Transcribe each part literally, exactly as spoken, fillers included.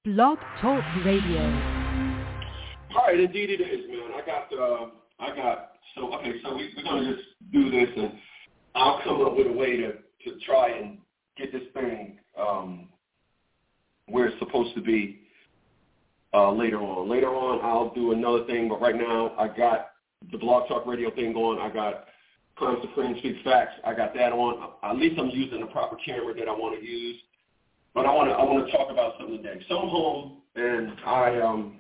Blog Talk Radio. All right, indeed it is, man. I got, uh, I got, so, okay, so we, we're going to just do this, and I'll come up with a way to, to try and get this thing um, where it's supposed to be uh, later on. Later on, I'll do another thing, but right now I got the Blog Talk Radio thing going. I got Crime Supreme Speaks Facts. I got that on. At least I'm using the proper camera that I want to use. But I want to I want to talk about something today. So I'm home, and I um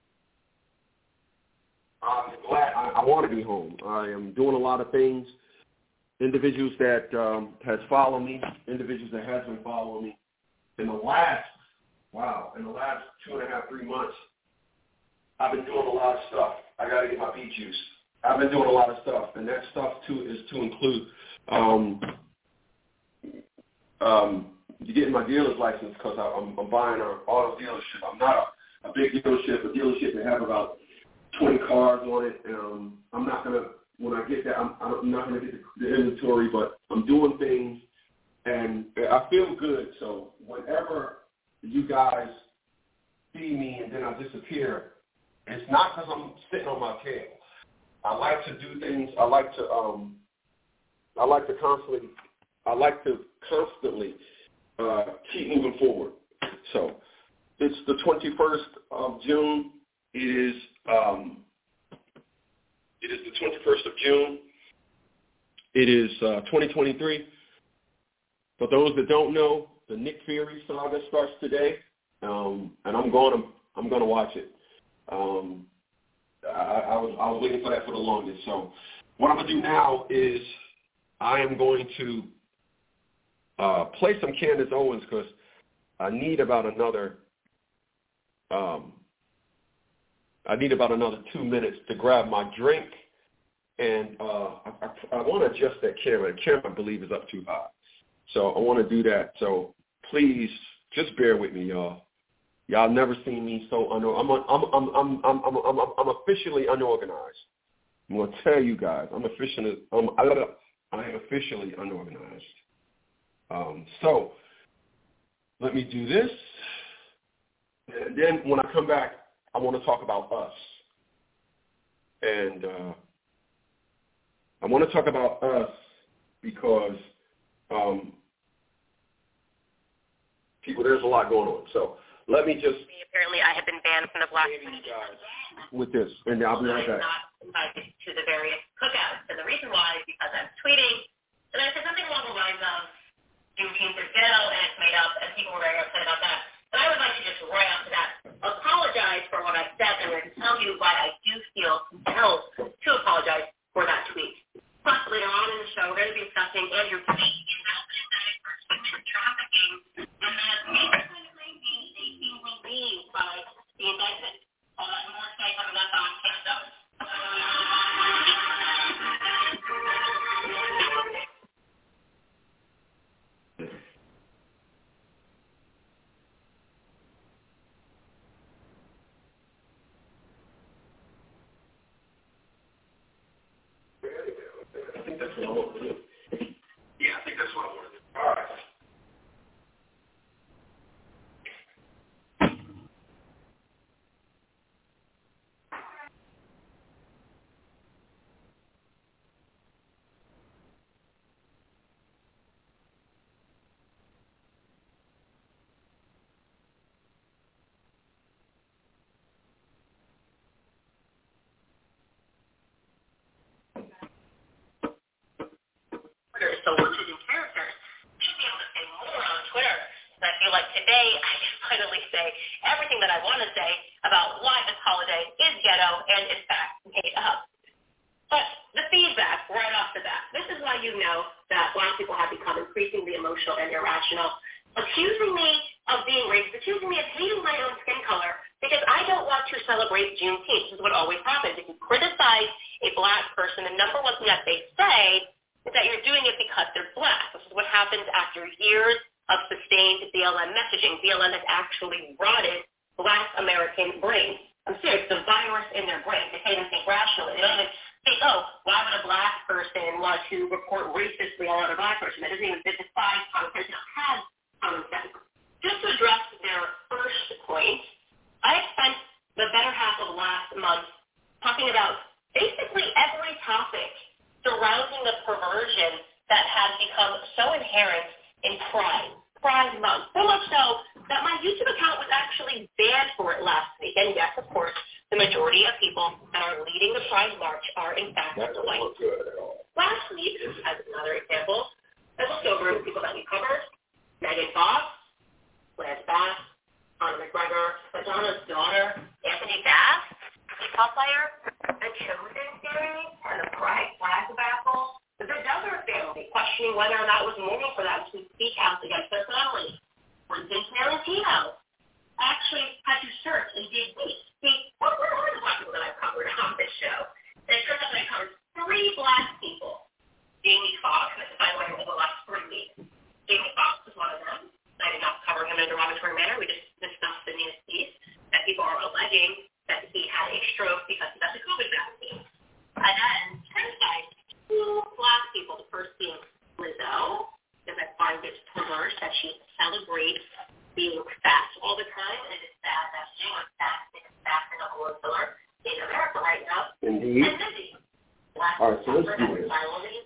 I'm glad I, I want to be home. I am doing a lot of things. Individuals that um, has followed me, individuals that has been following me in the last wow in the last two and a half three months. I've been doing a lot of stuff. I got to get my beet juice. I've been doing a lot of stuff, and that stuff too is to include um um. getting my dealer's license because I'm, I'm buying an auto dealership. I'm not a, a big dealership, a dealership that have about twenty cars on it. Um, I'm not going to, when I get that, I'm, I'm not going to get the, the inventory, but I'm doing things, and I feel good. So whenever you guys see me and then I disappear, it's not because I'm sitting on my tail. I like to do things. I like to, um, I like to constantly, I like to constantly Uh, keep moving forward. So it's the twenty-first of June. It is um, it is the twenty-first of June. It is uh, twenty twenty-three. For those that don't know, the Nick Fury saga starts today, um, and I'm going to I'm going to watch it. Um, I, I was I was waiting for that for the longest. So what I'm going to do now is I am going to Uh, play some Candace Owens because I need about another um, I need about another two minutes to grab my drink, and uh, I, I, I want to adjust that camera. The camera, I believe, is up too high, so I want to do that. So please, just bear with me, y'all. Y'all never seen me so unorganized. I'm I'm I'm I'm I'm I'm I'm, I'm officially unorganized. I'm gonna tell you guys, I'm officially I'm, I am officially unorganized. Um, so let me do this, and then when I come back, I want to talk about us. And uh, I want to talk about us because um, people, there's a lot going on. So let me just... Apparently I have been banned from the Black with this, and I'll be right back. I'm not invited to the various cookouts, and the reason why is because I'm tweeting, and I said something along the lines of, Juneteenth is ghetto, and it's made up, and people were very upset about that. But I would like to just right off to that apologize for what I said, and then tell you why I do feel compelled to apologize for that tweet. Plus, later on in the show, we're going to be discussing Andrew Tate for human trafficking, and that maybe maybe being relieved by the indictment. Uh, and more today coming up on Candace. I think that's what I want to do. Yeah, I think that's what I want to do. All right. So we're choosing characters. Should be able to say more on Twitter. And I feel like today I can finally say everything that I want to say about why this holiday is ghetto and in fact made up. But the feedback right off the bat, this is why you know that Black people have become increasingly emotional and irrational, accusing me of being racist, accusing me of hating my own skin color because I don't want to celebrate Juneteenth. This is what always happens. If you criticize a Black person, the number one thing that they say is that you're doing it because they're Black. This is what happens after years of sustained B L M messaging. B L M has actually rotted Black American brains. I'm serious. The virus in their brain. They can't even think rationally. They don't even think, oh, why would a Black person want to report racistly on another Black person? That doesn't even, it defies common sense. It has common sense. just to address their first point, I have spent the better half of last month talking about basically every topic surrounding the perversion that has become so inherent in Pride, Pride Month. So much so that my YouTube account was actually banned for it last week. And yes, of course, the majority of people that are leading the Pride March are in fact white. Last week, as another example, I looked over at the people that we covered: Megan Fox, Lance Bass, Conor McGregor, Madonna's daughter, Anthony Bass, football player, the Chosen series, and the Pride flag debacle. The Duggar family questioning whether or not it was normal for them to speak out against their family. For instance, Tarantino actually had to search and dig deep. See, what were all the black people that I've covered on this show? And it turns out that I covered three black people. Jamie Foxx, and this is by the way over the last three weeks. Jamie Foxx was one of them. I did not cover him in a derogatory manner. We just discussed the news piece that people are alleging that he had a stroke because he got the COVID vaccine. And then turns out two black people, the first being Lizzo, because I find it perverse that she celebrates being fat all the time, and it's sad that she was fat and fat and a whole filler in America right now. Indeed. And Lizzie, black all right, so let's do this.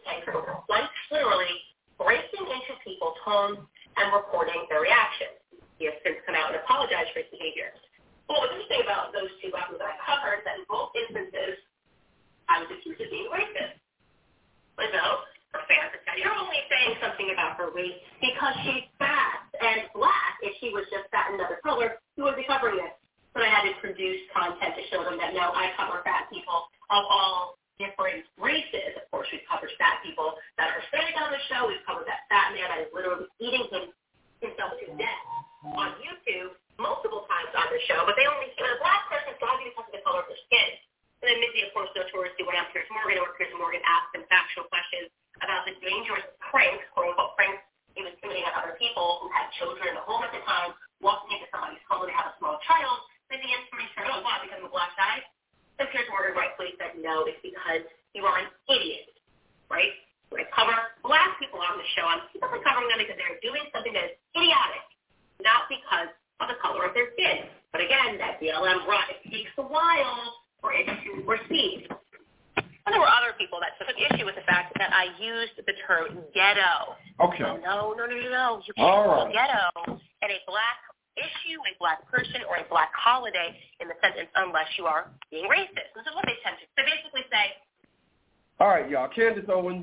Like literally breaking into people's homes and recording their reactions. He has since come out and apologized for his behavior. Well, what's interesting about those two black people that I covered is that in both instances, I was accused of being racist. Lizzo, her fans have said, you're only saying something about her race because she's fat and black. If she was just fat and another color, you wouldn't be covering this. But I had to produce content to show them that, no, I cover fat people of all different races. Of course, we've covered fat people that are Hispanic on the show. We've covered that fat man that is literally eating him, himself to death on YouTube multiple times on the show. But they only see a black person talking because of the color of their skin. And then Missy, of course, notoriously went on Piers Morgan, or Piers Morgan asked him factual questions about the dangerous pranks, quote-unquote pranks, he was committing on other people who had children in the home at the time, walking into somebody's home and they have a small child. Missy instantly said, oh, why, because of a black guy? And Piers Morgan rightfully said, no, it's because you are an idiot, right? When I cover black people on the show, I'm simply covering them because they're doing something that is idiotic, not because of the color of their skin. But again, that B L M run, it takes a while for it to recede. And there were other people that took issue with the fact that I used the term ghetto. Okay. So no, no, no, no, no. You can't All call right. ghetto and a black issue, a black person, or a black holiday in the sentence unless you are being racist. This is what they tend to. They basically say. All right, y'all. Candace Owens.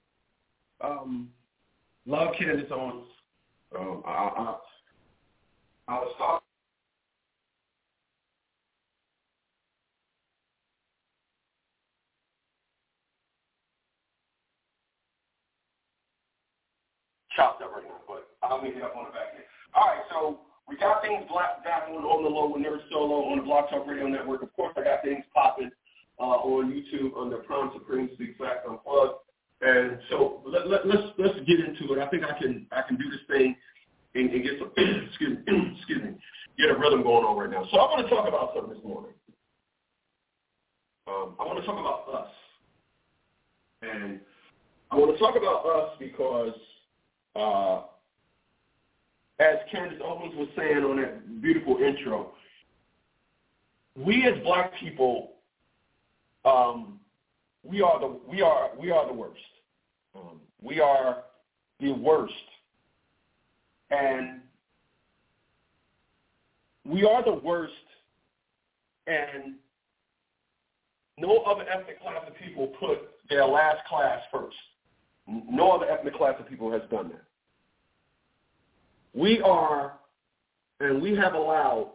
Um, love Candace Owens. Um, I, I, I was talking. Chopped up right now, but I'll make it up on the back end. All right, so we got things black battling on the low with Nerd Solo on the Blog Talk Radio Network. Of course, I got things popping uh, on YouTube under Prime Supreme Speak Facts Unplugged. And so let, let, let's let's get into it. I think I can I can do this thing and, and get some excuse me, excuse me get a rhythm going on right now. So I want to talk about something this morning. Um, I want to talk about us, and I want to talk about us because. Uh, as Candace Owens was saying on that beautiful intro, we as black people, um, we are the we are we are the worst. Um, we are the worst, and we are the worst. And no other ethnic class of people put their last class first. No other ethnic class of people has done that. We are, and we have allowed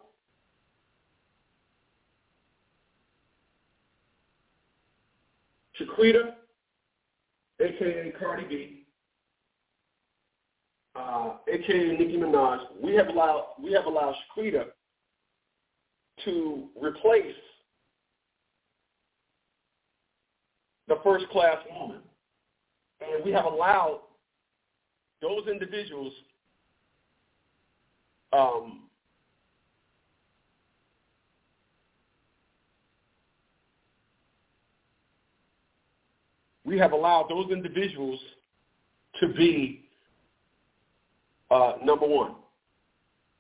Shaquita, a k a. Cardi B, uh, a k a. Nicki Minaj, we have allowed we have allowed Shaquita to replace the first class woman. And we have allowed those individuals um, we have allowed those individuals to be uh, number one.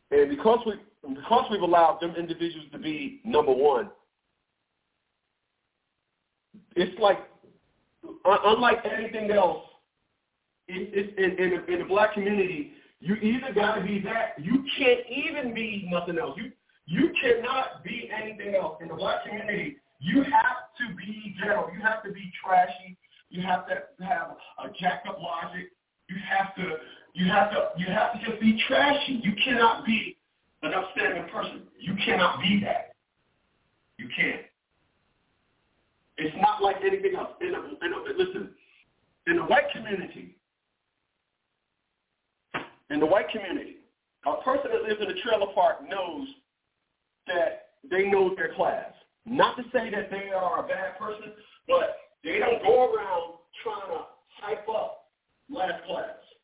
And because we because we've allowed them individuals to be number one, it's like unlike anything else in, in, in, in the black community, you either got to be that. You can't even be nothing else. You you cannot be anything else in the black community. You have to be ghetto. You have to be trashy. You have to have a jacked up logic. You have to you have to you have to just be trashy. You cannot be an upstanding person. You cannot be that. You can't. It's not like anything else. In a, in a, listen, in the white community, in the white community, a person that lives in a trailer park knows that they know their class. Not to say that they are a bad person, but they don't go around trying to hype up last class.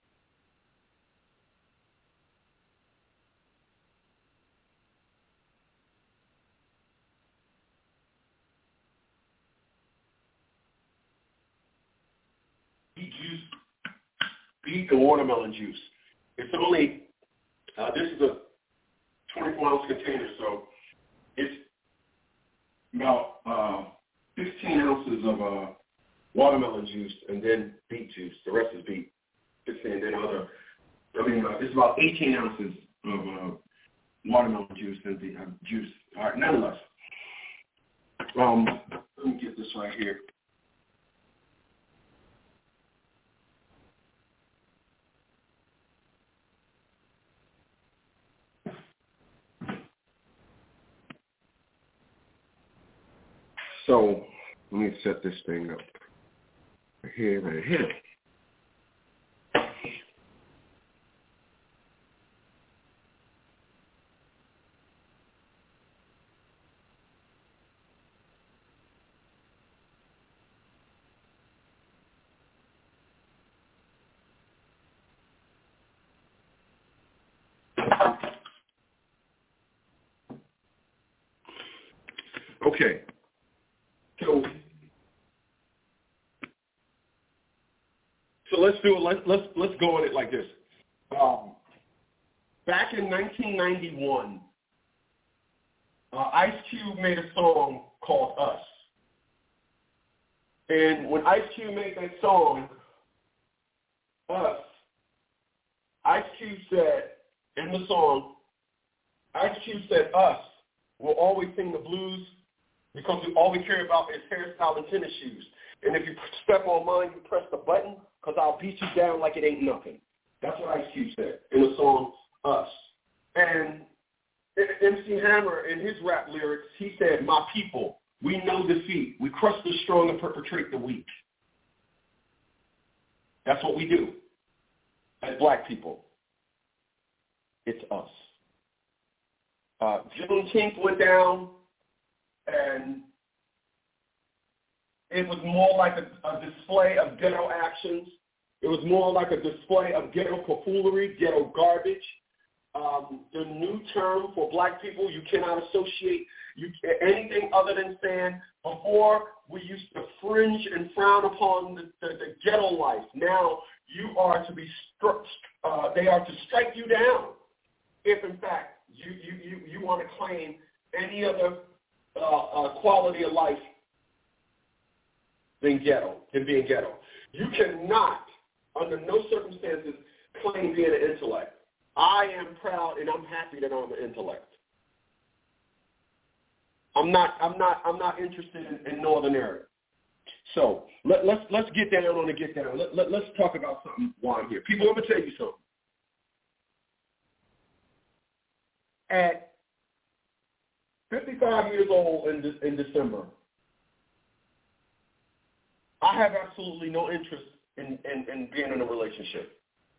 Beet juice, beet and watermelon juice. It's only, uh, this is a twenty-four ounce container, so it's about uh, fifteen ounces of uh, watermelon juice and then beet juice. The rest is beet. fifteen, and then other, I mean, uh, it's about eighteen ounces of uh, watermelon juice and the uh, juice. All right, nonetheless, um, let me get this right here. So let me set this thing up right here, right here. Okay. So, so let's do it. Let's let's let's go on it like this. Um, back in nineteen ninety-one, uh, Ice Cube made a song called "Us," and when Ice Cube made that song, "Us," Ice Cube said in the song, Ice Cube said, "Us will always sing the blues." Because we, all we care about is hairstyle and tennis shoes. And if you step on mine, you press the button, because I'll beat you down like it ain't nothing. That's what Ice Cube said in the song Us. And M C Hammer, in his rap lyrics, he said, "My people, we know defeat. We crush the strong and perpetrate the weak." That's what we do as black people. It's us. Uh, Juneteenth went down. And it was more like a, a display of ghetto actions. It was more like a display of ghetto buffoonery, ghetto garbage. Um, the new term for black people, you cannot associate you, anything other than saying, before we used to fringe and frown upon the, the, the ghetto life. Now you are to be, stru- uh, they are to strike you down if, in fact, you, you, you, you want to claim any other Uh, uh, quality of life than ghetto, than being ghetto. You cannot, under no circumstances, claim being an intellect. I am proud and I'm happy that I'm an intellect. I'm not. I'm not. I'm not interested in, in Northern area. So let, let's let's get down on the get down. Let, let, let's talk about something while I'm here. People, let me tell you something. At fifty-five years old in, de- in December, I have absolutely no interest in, in, in being in a relationship.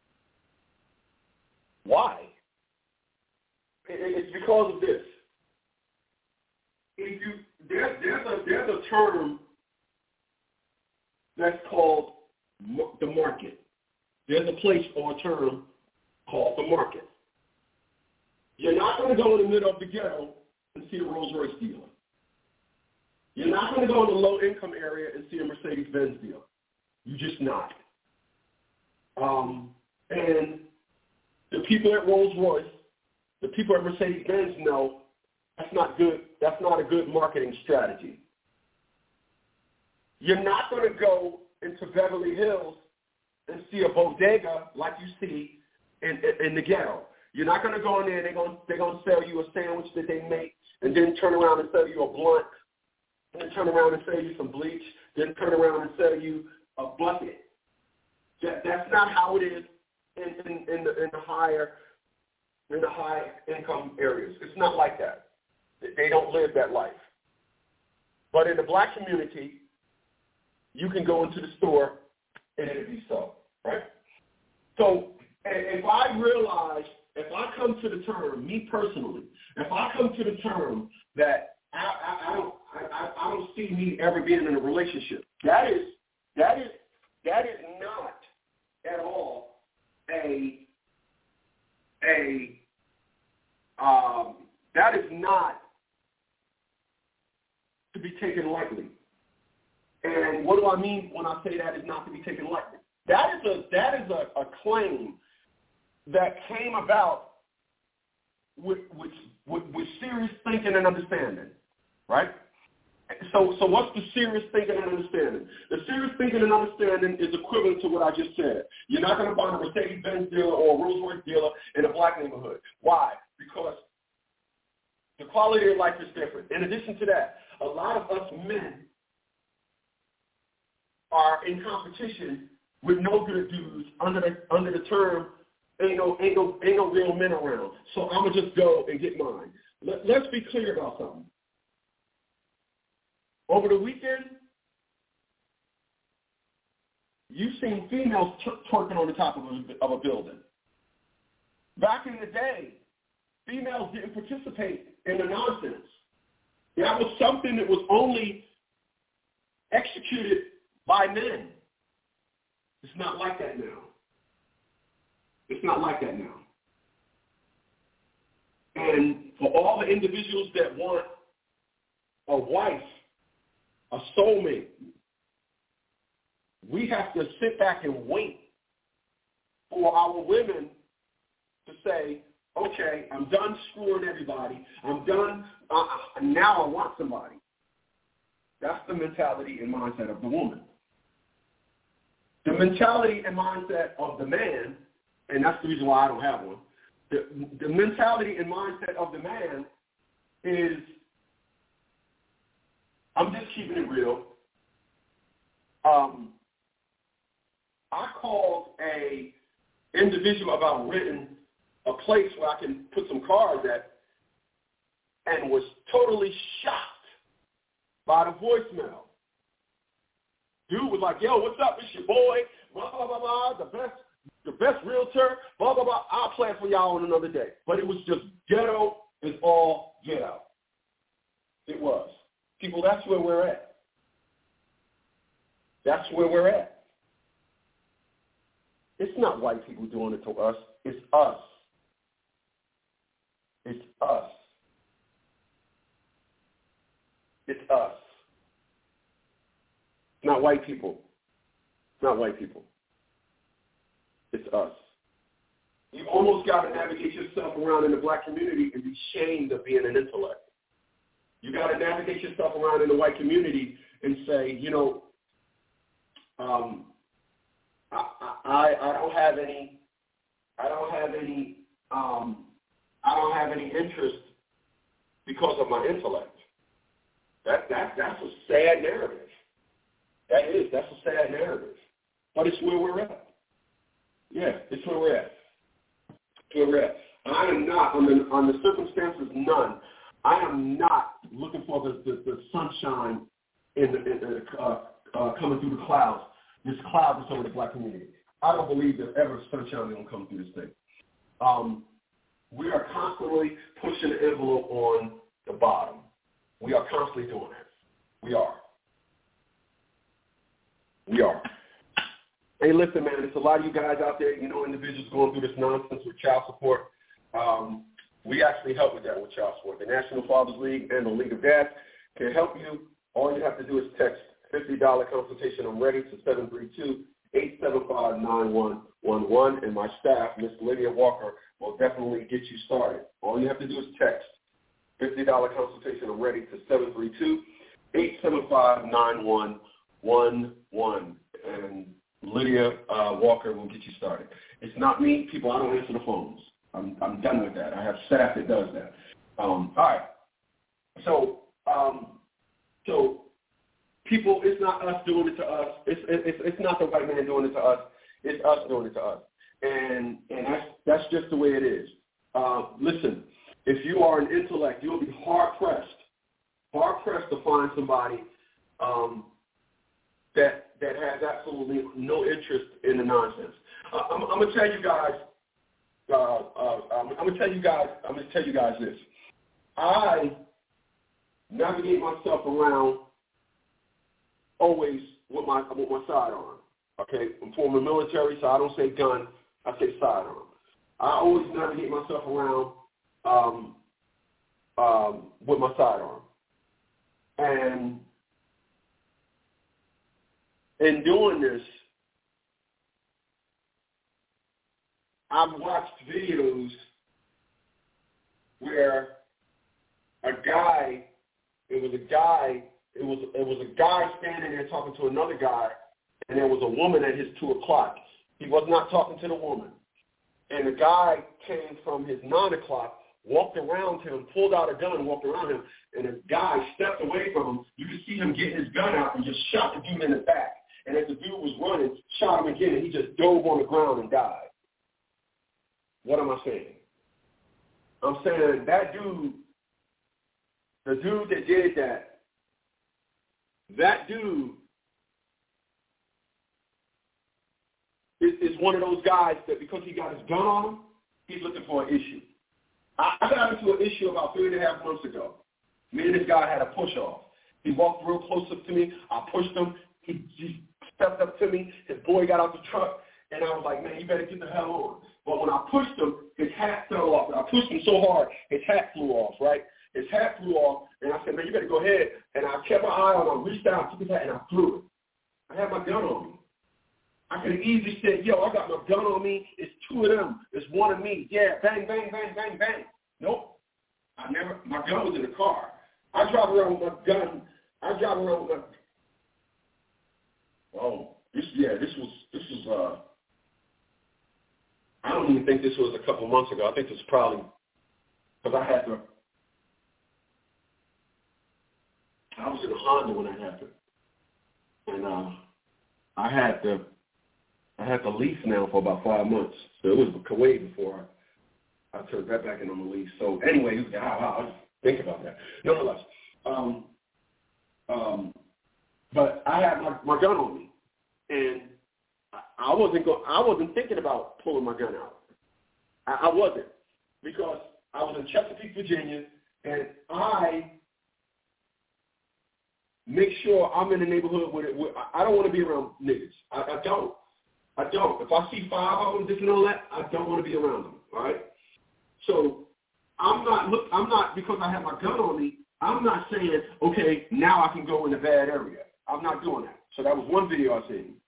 Why? It, it's because of this. If you there, there's a there's a term that's called the market. There's a place or a term called the market. You're not going to go in the middle of the ghetto and see a Rolls Royce dealer. You're not going to go in the low-income area and see a Mercedes-Benz dealer. You're just not. Um, and the people at Rolls Royce the people at Mercedes-Benz know that's not good. That's not a good marketing strategy. You're not going to go into Beverly Hills and see a bodega like you see in, in, in the ghetto. You're not going to go in there and they're going, they're going to sell you a sandwich that they make and then turn around and sell you a blunt, and then turn around and sell you some bleach, then turn around and sell you a bucket. That, that's not how it is in, in, in, the, in the higher, in the high income areas. It's not like that. They don't live that life. But in the black community, you can go into the store and it'll be so, right? So if I realize, if I come to the term, me personally, if I come to the term that I, I, I don't, I, I don't see me ever being in a relationship, that is, that is, that is not at all a, a, um, that is not to be taken lightly. And what do I mean when I say that is not to be taken lightly? That is a that is a, a claim that came about with, with with with serious thinking and understanding, right? So so what's the serious thinking and understanding? The serious thinking and understanding is equivalent to what I just said. You're not going to find a Mercedes-Benz dealer or a Rolls-Royce dealer in a black neighborhood. Why? Because the quality of life is different. In addition to that, a lot of us men are in competition with no good dudes under the under the term ain't no ain't no ain't no real men around. So I'm gonna just go and get mine. Let, let's be clear about something. Over the weekend, you've seen females t- twerking on the top of a, of a building. Back in the day, females didn't participate in the nonsense. That was something that was only executed by men. It's not like that now. It's not like that now. And for all the individuals that want a wife, a soulmate, we have to sit back and wait for our women to say, okay, I'm done screwing everybody. I'm done. Uh, now I want somebody. That's the mentality and mindset of the woman. The mentality and mindset of the man, and that's the reason why I don't have one, the, the mentality and mindset of the man is, I'm just keeping it real. Um, I called a individual about renting a place where I can put some cars at, and was totally shocked by the voicemail. Dude was like, yo, what's up? It's your boy, blah, blah, blah, blah, the best, the best realtor, blah, blah, blah. I'll play it for y'all on another day. But it was just ghetto is all ghetto. It was. People, that's where we're at. That's where we're at. It's not white people doing it to us. It's us. It's us. It's us. Not white people. Not white people. It's us. You almost got to navigate yourself around in the black community and be ashamed of being an intellect. You got to navigate yourself around in the white community and say, you know, um, I, I, I don't have any, I don't have any, um, I don't have any interest because of my intellect. That that that's a sad narrative. That is, that's a sad narrative. But it's where we're at. Yeah, it's where we're at. It's where we're at. I am not, on the, on the circumstances, none. I am not looking for the, the, the sunshine in the, in the, uh, uh, coming through the clouds, this cloud that's over the black community. I don't believe there's ever sunshine going to come through this thing. Um, we are constantly pushing the envelope on the bottom. We are constantly doing it. We are. We are. Hey, listen, man, there's a lot of you guys out there, you know, individuals going through this nonsense with child support. Um, we actually help with that with child support. The National Fathers League and the League of Dads can help you. All you have to do is text fifty dollars consultation, I'm ready, to seven three two, eight seven five, nine one one one. And my staff, Miss Lydia Walker, will definitely get you started. All you have to do is text fifty dollars consultation already to seven three two, eight seven five, nine one one one. And Lydia uh, Walker will get you started. It's not me. People, I don't answer the phones. I'm, I'm done with that. I have staff that does that. Um, all right. So, um, so people, it's not us doing it to us. It's, it's, it's not the white man doing it to us. It's us doing it to us. And, and that's, that's just the way it is. Uh, listen, if you are an intellect, you'll be hard-pressed, hard-pressed to find somebody um, that, that has absolutely no interest in the nonsense. Uh, I'm, I'm going to tell you guys, uh, uh, I'm, I'm going to tell you guys, I'm going to tell you guys this. I navigate myself around always with my with my sidearm. Okay, I'm former military, so I don't say gun, I say sidearm. I always navigate myself around um, um, with my sidearm, and in doing this, I've watched videos where a guy, it was a guy, it was it was a guy standing there talking to another guy, and there was a woman at his two o'clock. He was not talking to the woman. And the guy came from his nine o'clock, walked around him, pulled out a gun and walked around him, and the guy stepped away from him. You could see him getting his gun out and just shot the dude in the back. And as the dude was running, shot him again, and he just dove on the ground and died. What am I saying? I'm saying that dude, the dude that did that, that dude is, is one of those guys that because he got his gun on him, he's looking for an issue. I, I got into an issue about three and a half months ago. Me and this guy had a push-off. He walked real close up to me. I pushed him. He, he stepped up to me. His boy got out the truck, and I was like, man, you better get the hell on. But when I pushed him, his hat fell off. I pushed him so hard, his hat flew off, right? His hat flew off, and I said, man, you better go ahead. And I kept my eye on him. I reached out, took his hat, and I threw it. I had my gun on me. I could have easily said, yo, I got my gun on me. It's two of them. It's one of me. Yeah, bang, bang, bang, bang, bang. Nope. I never, my gun was in the car. I drive around with my gun. I drive around with my, oh, this, yeah, this was, this was, uh, I don't even think this was a couple months ago. I think this was probably, because I had to, I was in a Honda when that happened. And uh, I had to, I had the lease now for about five months. So it was way before I, I turned that back into my lease. So anyway, I, I, I think about that. Nonetheless, um, um, but I had my, my gun on me, and I wasn't go, I wasn't thinking about pulling my gun out. I, I wasn't, because I was in Chesapeake, Virginia, and I make sure I'm in the neighborhood where, it, where I don't want to be around niggas. I, I don't. I don't. If I see five of them, this and all that, I don't want to be around them. All right. So I'm not look. I'm not because I have my gun on me. I'm not saying okay now I can go in a bad area. I'm not doing that. So that was one video I seen.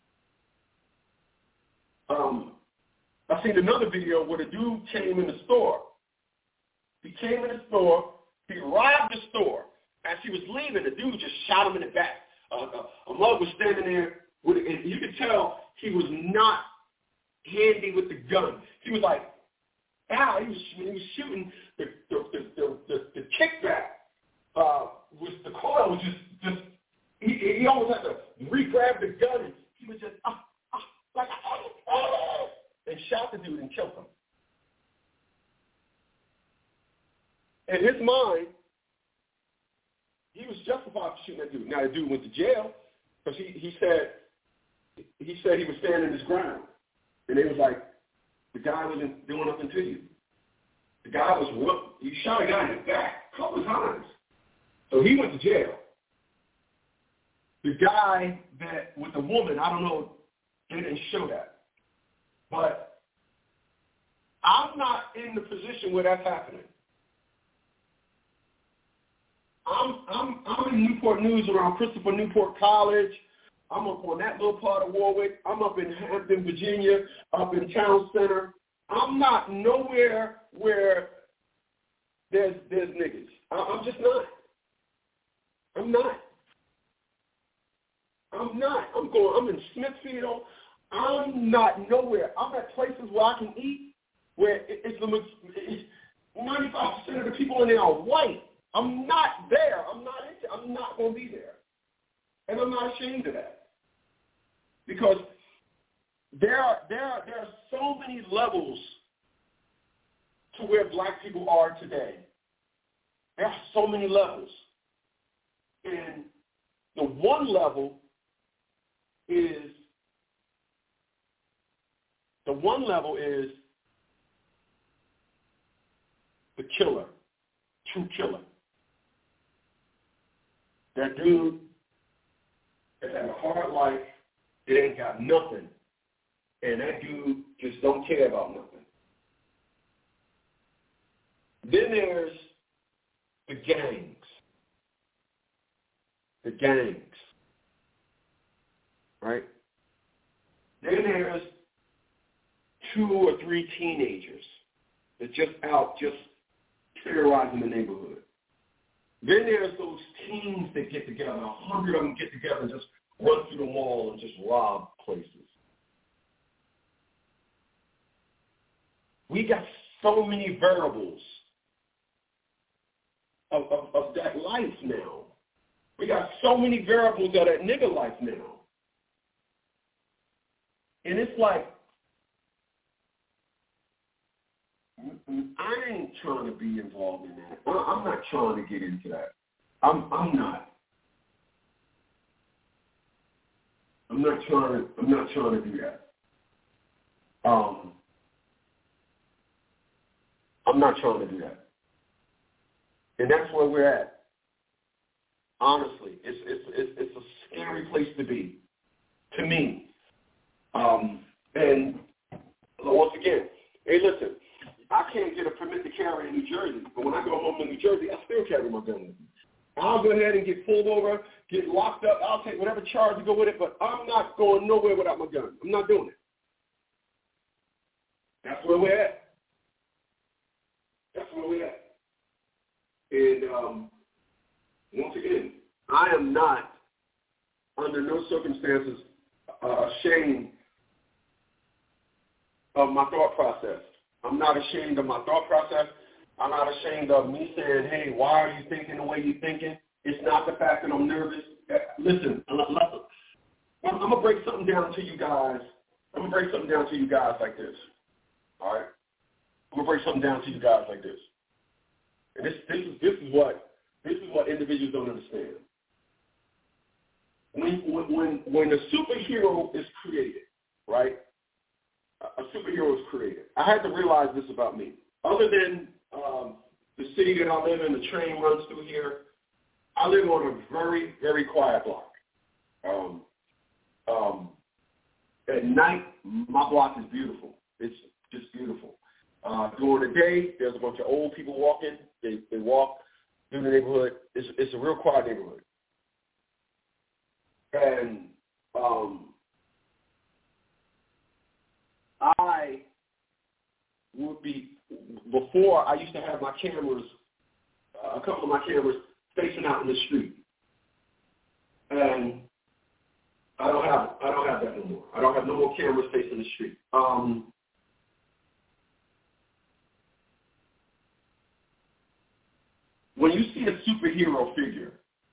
Um, I seen another video where the dude came in the store. He came in the store. He robbed the store. As he was leaving, the dude just shot him in the back. Uh, a, a mug was standing there, with, and you could tell he was not handy with the gun. He was like, ow, he was, he was shooting the the the, the, the, the kickback. Uh, was the coil was just just he, he almost had to re-grab the gun, and he was just ah, ah, like ah, ah, and shot the dude and killed him. In his mind, he was justified for shooting that dude. Now the dude went to jail because he, he said he said he was standing his ground, and it was like the guy wasn't doing nothing to you. The guy was whooped. You shot a guy in the back a couple of times, so he went to jail. The guy that with the woman, I don't know, they didn't show that, but I'm not in the position where that's happening. I'm I'm I'm in Newport News around Christopher Newport College, I'm up on that little part of Warwick. I'm up in Hampton, Virginia, up in Town Center. I'm not nowhere where there's there's niggas. I, I'm just not. I'm not. I'm not. I'm going. I'm in Smithfield. I'm not nowhere. I'm at places where I can eat where it, it's, it's ninety-five percent of the people in there are white. I'm not there. I'm not into. I'm not going to be there, and I'm not ashamed of that because there are there are there are so many levels to where black people are today. There are so many levels, and the one level is the one level is the killer, true killer. That dude has had a hard life. It ain't got nothing, and that dude just don't care about nothing. Then there's the gangs. The gangs. Right? Then there's two or three teenagers that just out just terrorizing the neighborhood. Then there's those teens that get together, a hundred of them get together and just run through the mall and just rob places. We got so many variables of, of, of that life now. We got so many variables of that nigga life now. And it's like, I ain't trying to be involved in that. I'm not trying to get into that. I'm I'm not. I'm not trying to I'm not trying to do that. Um I'm not trying to do that. And that's where we're at. Honestly, it's it's it's, it's a scary place to be, to me. Um, and once again, hey, listen, I can't get a permit to carry in New Jersey, but when I go home to New Jersey, I still carry my gun with me. I'll go ahead and get pulled over, get locked up. I'll take whatever charge to go with it, but I'm not going nowhere without my gun. I'm not doing it. That's where we're at. That's where we're at. And um, once again, I am not, under no circumstances, uh, ashamed of my thought process. I'm not ashamed of my thought process. I'm not ashamed of me saying, hey, why are you thinking the way you're thinking? It's not the fact that I'm nervous. Listen, I'm going to break something down to you guys. I'm going to break something down to you guys like this. All right? I'm going to break something down to you guys like this. And this, this, is, this, is, what, this is what individuals don't understand. When, when, when a superhero is created, right? A superhero is created. I had to realize this about me. Other than um, the city that I live in, the train runs through here, I live on a very, very quiet block. Um, um, at night, my block is beautiful. It's just beautiful. Uh, during the day, there's a bunch of old people walking. They, they walk through the neighborhood. It's, it's a real quiet neighborhood. And um, I would be, before I used to have my cameras, uh, a couple of my cameras facing out in the street. And I don't have, I don't have that no more. I don't have no more cameras facing the street. Um, when you see a superhero figure,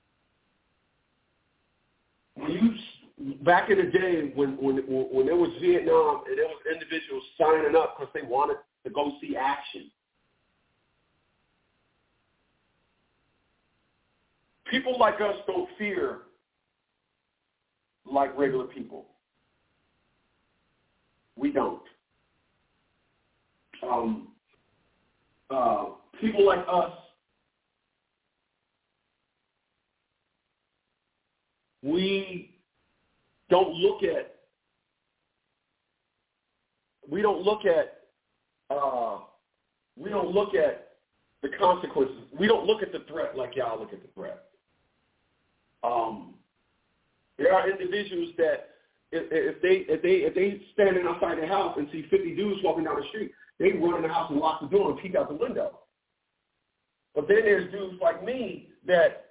when you, back in the day when, when, when there was Vietnam and there was individuals signing up because they wanted to go see action, people like us don't fear like regular people. We don't. Um, uh, people like us, we don't look at, we don't look at, uh, we don't look at the consequences. We don't look at the threat like y'all look at the threat. Um, There are individuals that if, if they if they if they standing outside their house and see fifty dudes walking down the street, they run in the house and lock the door and peek out the window. But then there's dudes like me that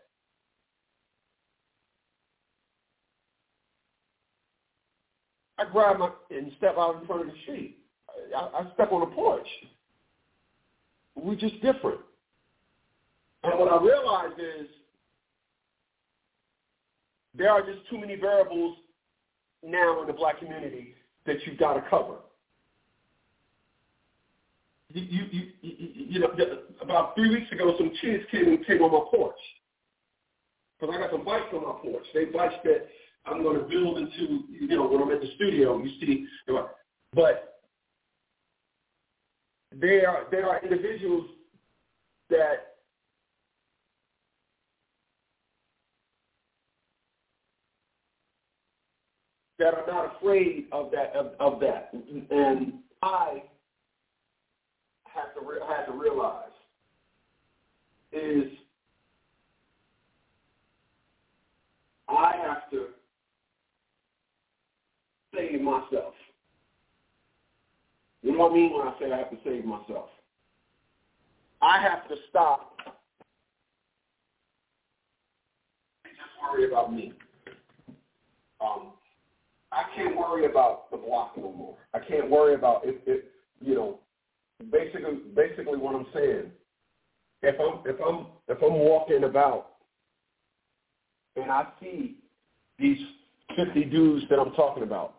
I grab my and step out in front of the street. I, I step on a porch. We're just different. And what I realized is there are just too many variables now in the black community that you've got to cover. You, you, you, you, you know, about three weeks ago, some kids came and came on my porch. Because I got some bikes on my porch. They bikes that I'm going to build into, you know, when I'm at the studio, you see. But there are, there are individuals that that are not afraid of that, of, of that. And I have to, re- have to realize is I have to save myself. What do I mean when I say I have to save myself? I have to stop and just worry about me. Um, I can't worry about the block no more. I can't worry about if, if you know, basically, basically what I'm saying. If I'm if I'm if I'm walking about and I see these fifty dudes that I'm talking about,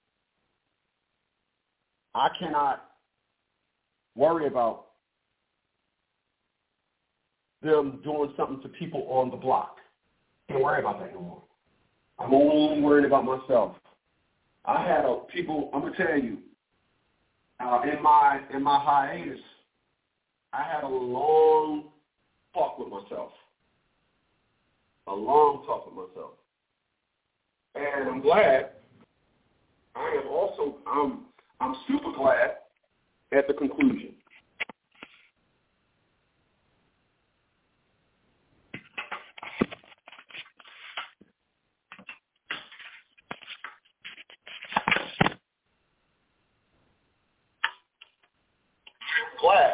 I cannot worry about them doing something to people on the block. Can't worry about that no more. I'm only worried about myself. I had a, people, I'm going to tell you, uh, in my in my hiatus, I had a long talk with myself. A long talk with myself. And I'm glad. I am also, I'm, I'm super glad at the conclusion. Glad.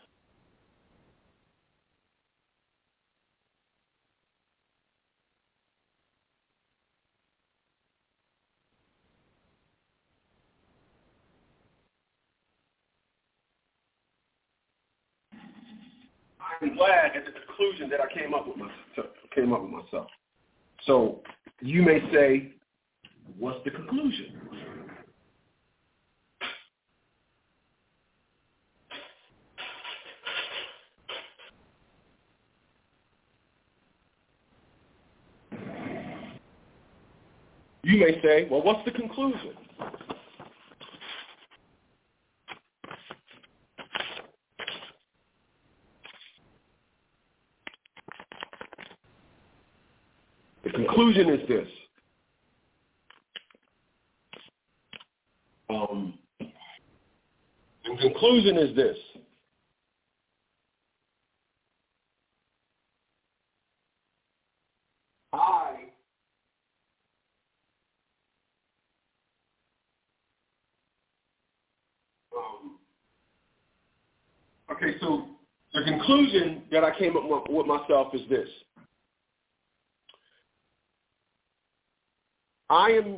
I'm glad at the conclusion that I came up with myself. Came up with myself. So you may say, what's the conclusion? You may say, well, what's the conclusion? The conclusion is this. Um, the conclusion is this. I um, okay, so the conclusion that I came up with myself is this. I am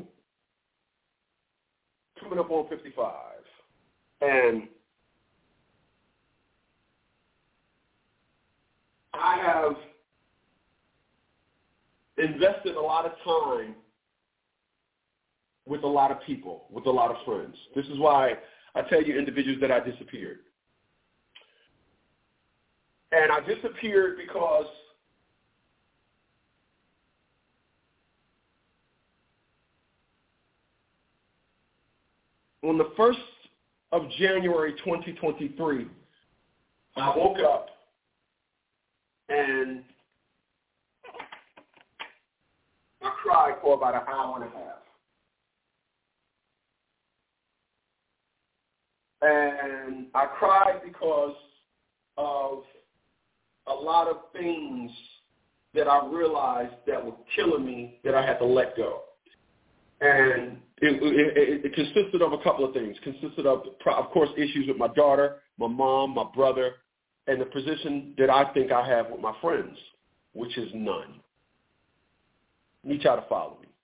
coming up on fifty-five, and I have invested a lot of time with a lot of people, with a lot of friends. This is why I tell you individuals that I disappeared. And I disappeared because on the first of January twenty twenty-three, I woke up and I cried for about an hour and a half. And I cried because of a lot of things that I realized that were killing me that I had to let go. And it, it, it consisted of a couple of things. It consisted of, of course, issues with my daughter, my mom, my brother, and the position that I think I have with my friends, which is none. I need y'all to follow me.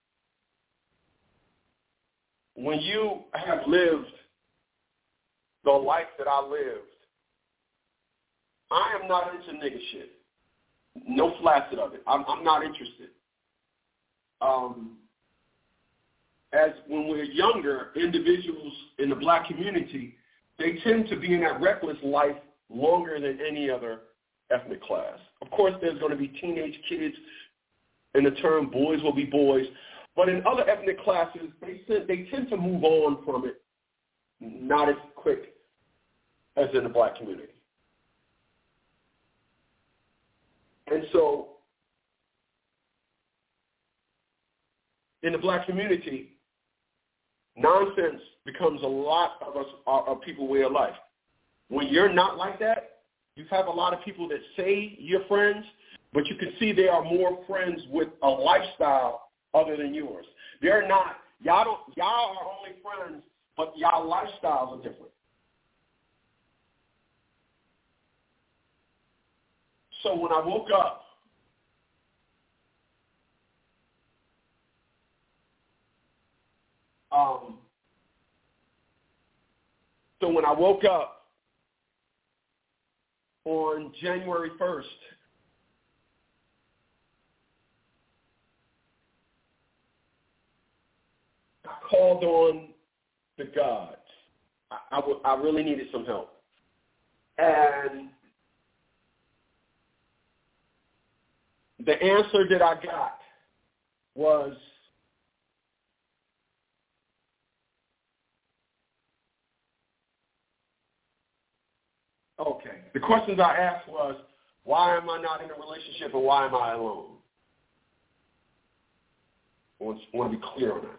When you have lived the life that I lived, I am not into nigga shit. No flaccid of it. I'm, I'm not interested. Um, as when we're younger, individuals in the black community, they tend to be in that reckless life longer than any other ethnic class. Of course, there's going to be teenage kids, and the term boys will be boys. But in other ethnic classes, they, they tend to move on from it not as quick as in the black community. And so in the black community, nonsense becomes a lot of us, of people's way of life. When you're not like that, you have a lot of people that say you're friends, but you can see they are more friends with a lifestyle other than yours. They're not, y'all don't, y'all are only friends, but y'all lifestyles are different. So when I woke up, um, so when I woke up on January first, I called on the gods. I, I, w- I really needed some help. And the answer that I got was, okay. The questions I asked was, why am I not in a relationship and why am I alone? I want, I want to be clear on that.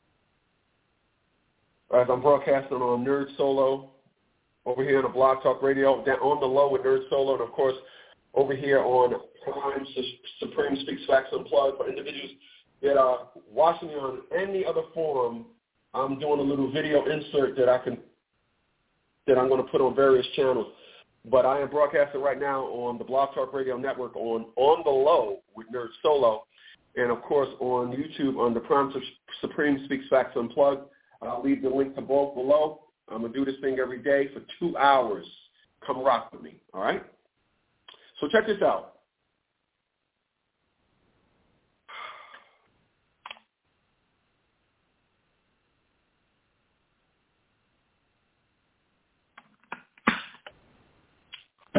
As I'm broadcasting on Nerd Solo over here on the Blog Talk Radio, down on the low with Nerd Solo, and of course over here on Prime Supreme Speaks Facts Unplugged for individuals that are watching me on any other forum. I'm doing a little video insert that I can that I'm going to put on various channels. But I am broadcasting right now on the Blog Talk Radio Network on On the Low with Nerd Solo, and of course on YouTube on the Prime Supreme Speaks Facts Unplugged. I'll leave the link to both below. I'm going to do this thing every day for two hours. Come rock with me, all right? So check this out. I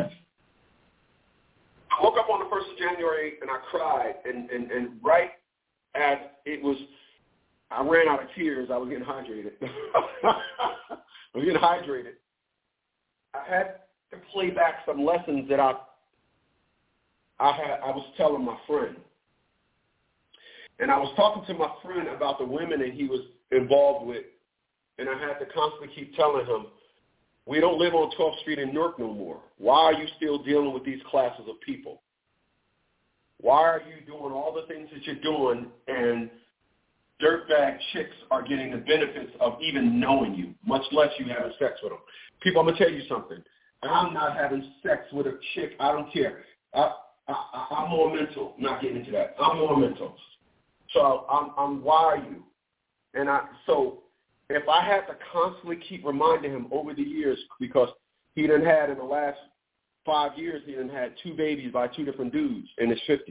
woke up on the first of January and I cried, and, and, and right as it was, I ran out of tears. I was getting hydrated. I was getting hydrated. I had to play back some lessons that I I had. I was telling my friend, and I was talking to my friend about the women that he was involved with, and I had to constantly keep telling him, we don't live on twelfth Street in Newark no more. Why are you still dealing with these classes of people? Why are you doing all the things that you're doing, and dirtbag chicks are getting the benefits of even knowing you, much less you having sex with them? People, I'm going to tell you something. I'm not having sex with a chick. I don't care. I, I, I'm more mental. I'm not getting into that. I'm more mental. So I'm, I'm why are you? And I, so if I had to constantly keep reminding him over the years, because he done had in the last five years, he done had two babies by two different dudes in his fifties.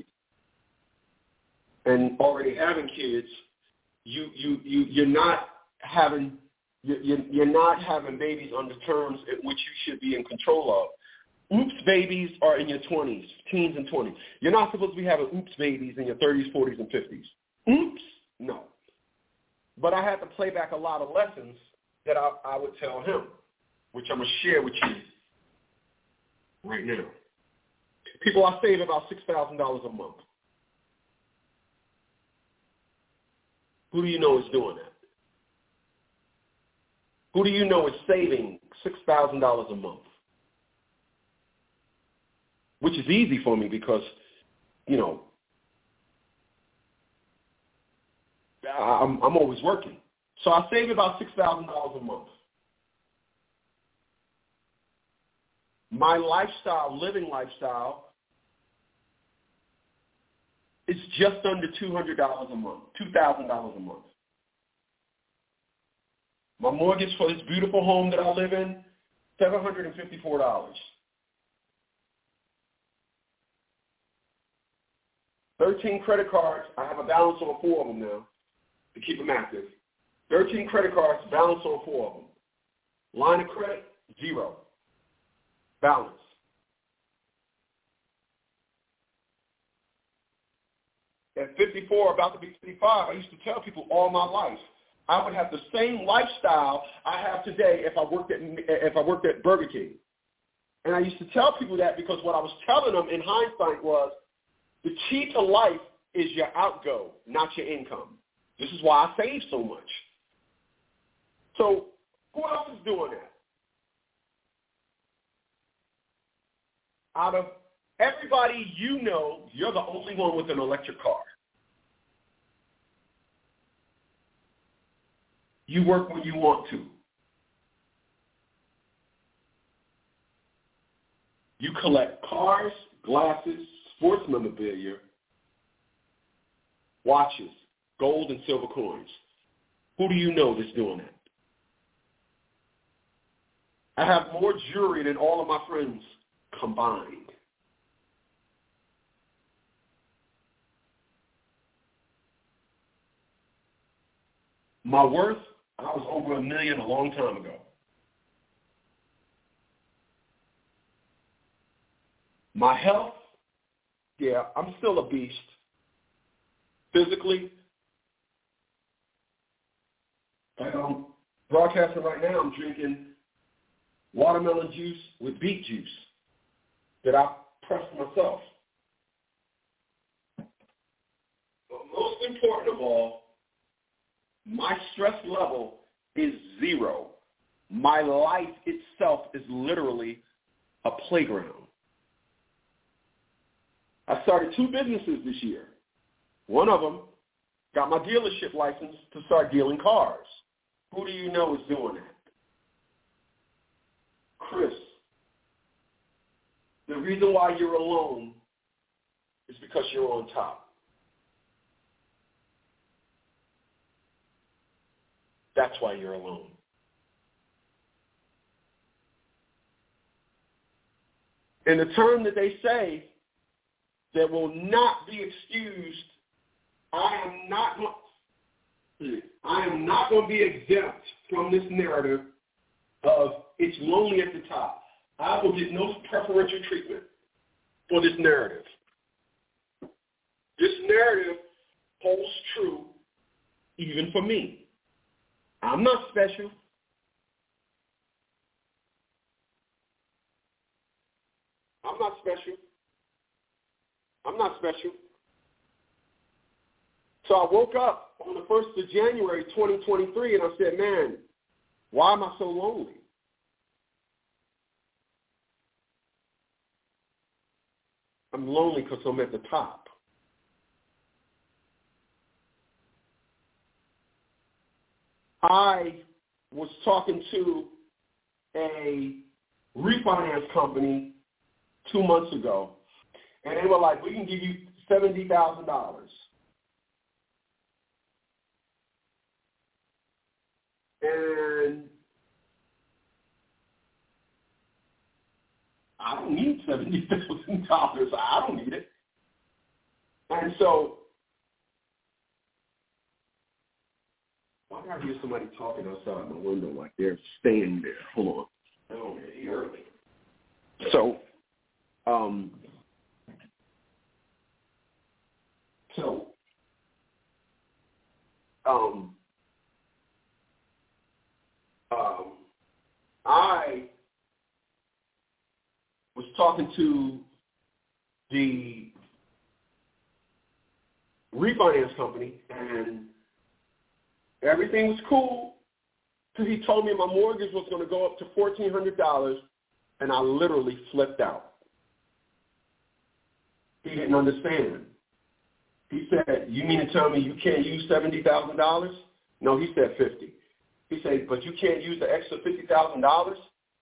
And already having kids, you, you, you, you're not having, you, you're not having babies under terms in which you should be in control of. Oops babies are in your twenties, teens and twenties. You're not supposed to be having oops babies in your thirties, forties, and fifties. Oops? No. But I had to play back a lot of lessons that I, I would tell him, which I'm going to share with you right now. People, I save about six thousand dollars a month. Who do you know is doing that? Who do you know is saving six thousand dollars a month? Which is easy for me because, you know, I'm, I'm always working. So I save about six thousand dollars a month. My lifestyle, living lifestyle, is just under two hundred dollars a month, two thousand dollars a month. My mortgage for this beautiful home that I live in, seven hundred fifty-four dollars. thirteen credit cards. I have a balance on four of them now to keep them active. thirteen credit cards, balance on four of them. Line of credit, zero. Balance. At fifty-four, about to be fifty-five, I used to tell people all my life I would have the same lifestyle I have today if I worked at if I worked at Burger King. And I used to tell people that because what I was telling them in hindsight was the key to life is your outgo, not your income. This is why I save so much. So who else is doing that? Out of everybody you know, you're the only one with an electric car. You work when you want to. You collect cars, glasses, sports memorabilia, watches, gold and silver coins. Who do you know that's doing that? I have more jewelry than all of my friends combined. My worth, I was over a million a long time ago. My health, yeah, I'm still a beast. Physically, I'm broadcasting right now, I'm drinking watermelon juice with beet juice that I pressed myself. But most important of all, my stress level is zero. My life itself is literally a playground. I started two businesses this year. One of them got my dealership license to start dealing cars. Who do you know is doing that? Chris. The reason why you're alone is because you're on top. That's why you're alone. And the term that they say that will not be excused, I am not going, I am not going to be exempt from this narrative of it's lonely at the top. I will get no preferential treatment for this narrative. This narrative holds true even for me. I'm not special. I'm not special. I'm not special. So I woke up on the first of January, twenty twenty-three, and I said, man, why am I so lonely? I'm lonely because I'm at the top. I was talking to a refinance company two months ago, and they were like, we can give you seventy thousand dollars. And I don't need seventy thousand dollars. I don't need it. And so, why did I hear somebody talking outside my window like they're staying there? Hold on. I don't hear me. So, um, so, um, um, I was talking to the refinance company, and everything was cool until he told me my mortgage was going to go up to fourteen hundred dollars, and I literally flipped out. He didn't understand. He said, you mean to tell me you can't use seventy thousand dollars? No, he said fifty. He said, but you can't use the extra fifty thousand dollars?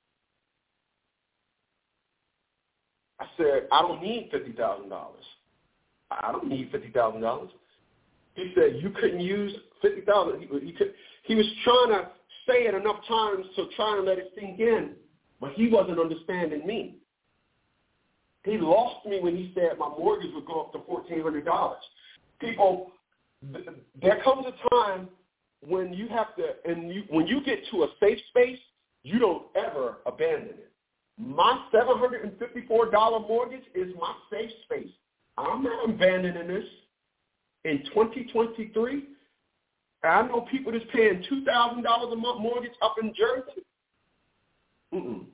I said, I don't need fifty thousand dollars. I don't need fifty thousand dollars. He said, you couldn't use fifty thousand dollars. He, he, could, he was trying to say it enough times to try and let it sink in, but he wasn't understanding me. He lost me when he said my mortgage would go up to fourteen hundred dollars. People, th- there comes a time when you have to, and you, when you get to a safe space, you don't ever abandon it. My seven hundred fifty-four dollars mortgage is my safe space. I'm not abandoning this. In twenty twenty-three, I know people that's paying two thousand dollars a month mortgage up in Jersey. Mm-mm.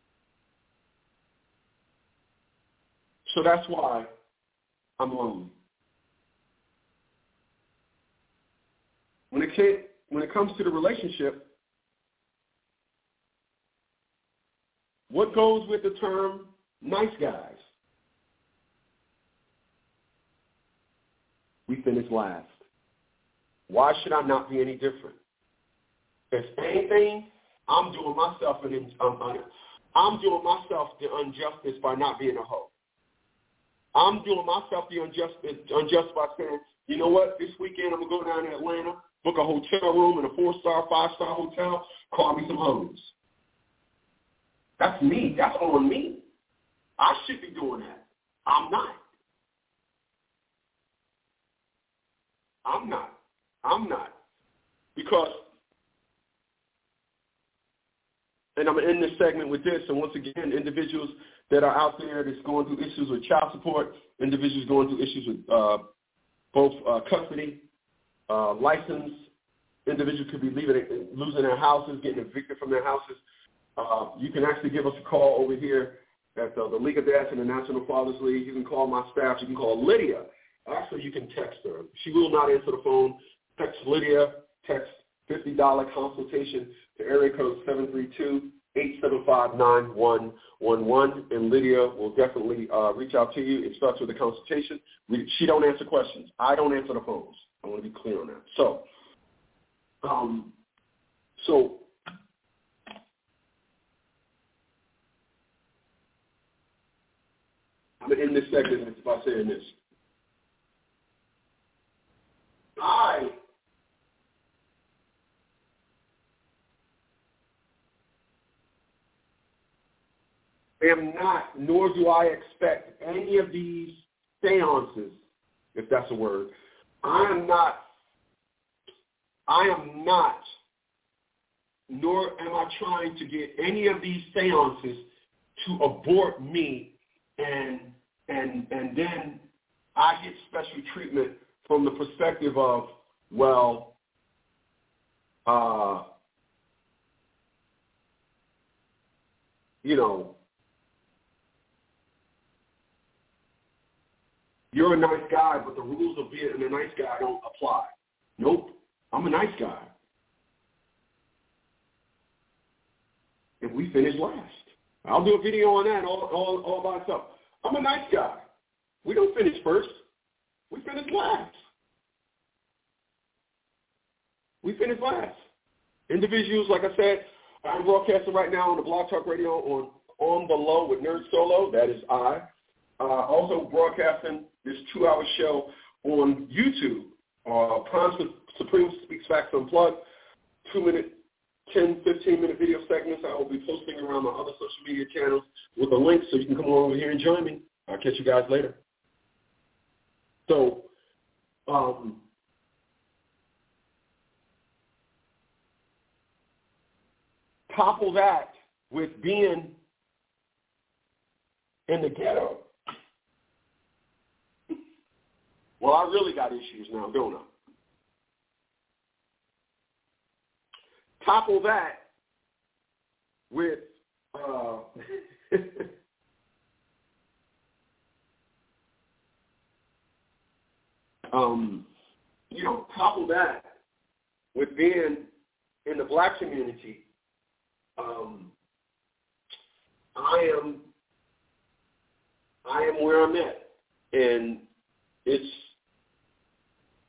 So that's why I'm lonely. When it, came, when it comes to the relationship, what goes with the term nice guys? We finish last. Why should I not be any different? If anything, I'm doing myself an um, I'm doing myself the injustice by not being a hoe. I'm doing myself the injustice unjust by saying, you know what, this weekend I'm gonna go down to Atlanta, book a hotel room in a four-star, five-star hotel, call me some hoes. That's me. That's on me. I should be doing that. I'm not. I'm not. I'm not. Because, and I'm going to end this segment with this, and once again, individuals that are out there that's going through issues with child support, individuals going through issues with uh, both uh, custody, uh, license, individuals could be leaving, losing their houses, getting evicted from their houses. Uh, you can actually give us a call over here at the, the League of Dads and the National Fathers League. You can call my staff. You can call Lydia. Actually, you can text her. She will not answer the phone. Text Lydia. Text fifty dollars consultation to area code seven three two, eight seven five, nine one one one. And Lydia will definitely uh, reach out to you. It starts with a consultation. We, she don't answer questions. I don't answer the phones. I want to be clear on that. So, um, so I'm going to end this segment by saying this. I am not, nor do I expect any of these seances, if that's a word. I am not, I am not, nor am I trying to get any of these seances to abort me and and and then I get special treatment from the perspective of, well, uh, you know, you're a nice guy, but the rules of being a nice guy don't apply. Nope, I'm a nice guy. And we finish last. I'll do a video on that all, all, all by itself. I'm a nice guy. We don't finish first. We finish last. We finish last. Individuals, like I said, I'm broadcasting right now on the Blog Talk Radio on On the Low with Nerd Solo. That is I. Uh, also broadcasting this two-hour show on YouTube. Uh, Prime Supreme Speaks Facts Unplugged. Two-minute, ten, fifteen-minute video segments I will be posting around my other social media channels with a link so you can come over here and join me. I'll catch you guys later. So, um, couple that with being in the ghetto. Well, I really got issues now, don't I? Couple that with uh, um, you know, couple that with being in the black community. Um, I am, I am where I'm at, and it's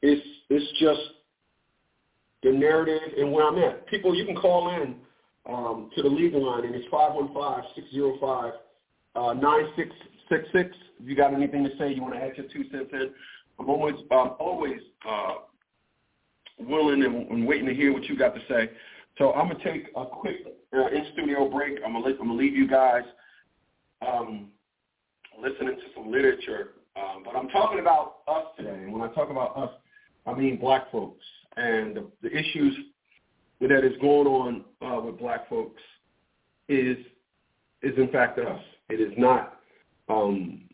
it's it's just the narrative and where I'm at. People, you can call in um, to the legal line, and it's five one five, six zero five, nine six six six. If you got anything to say, you want to add your two cents in, I'm always um, always uh, willing and, and waiting to hear what you got to say. So I'm gonna take a quick uh, in-studio break. I'm gonna I'm gonna leave you guys um, listening to some literature, um, but I'm talking about us today. And when I talk about us, I mean black folks and the, the issues that is going on uh, with black folks is is in fact us. It is not um,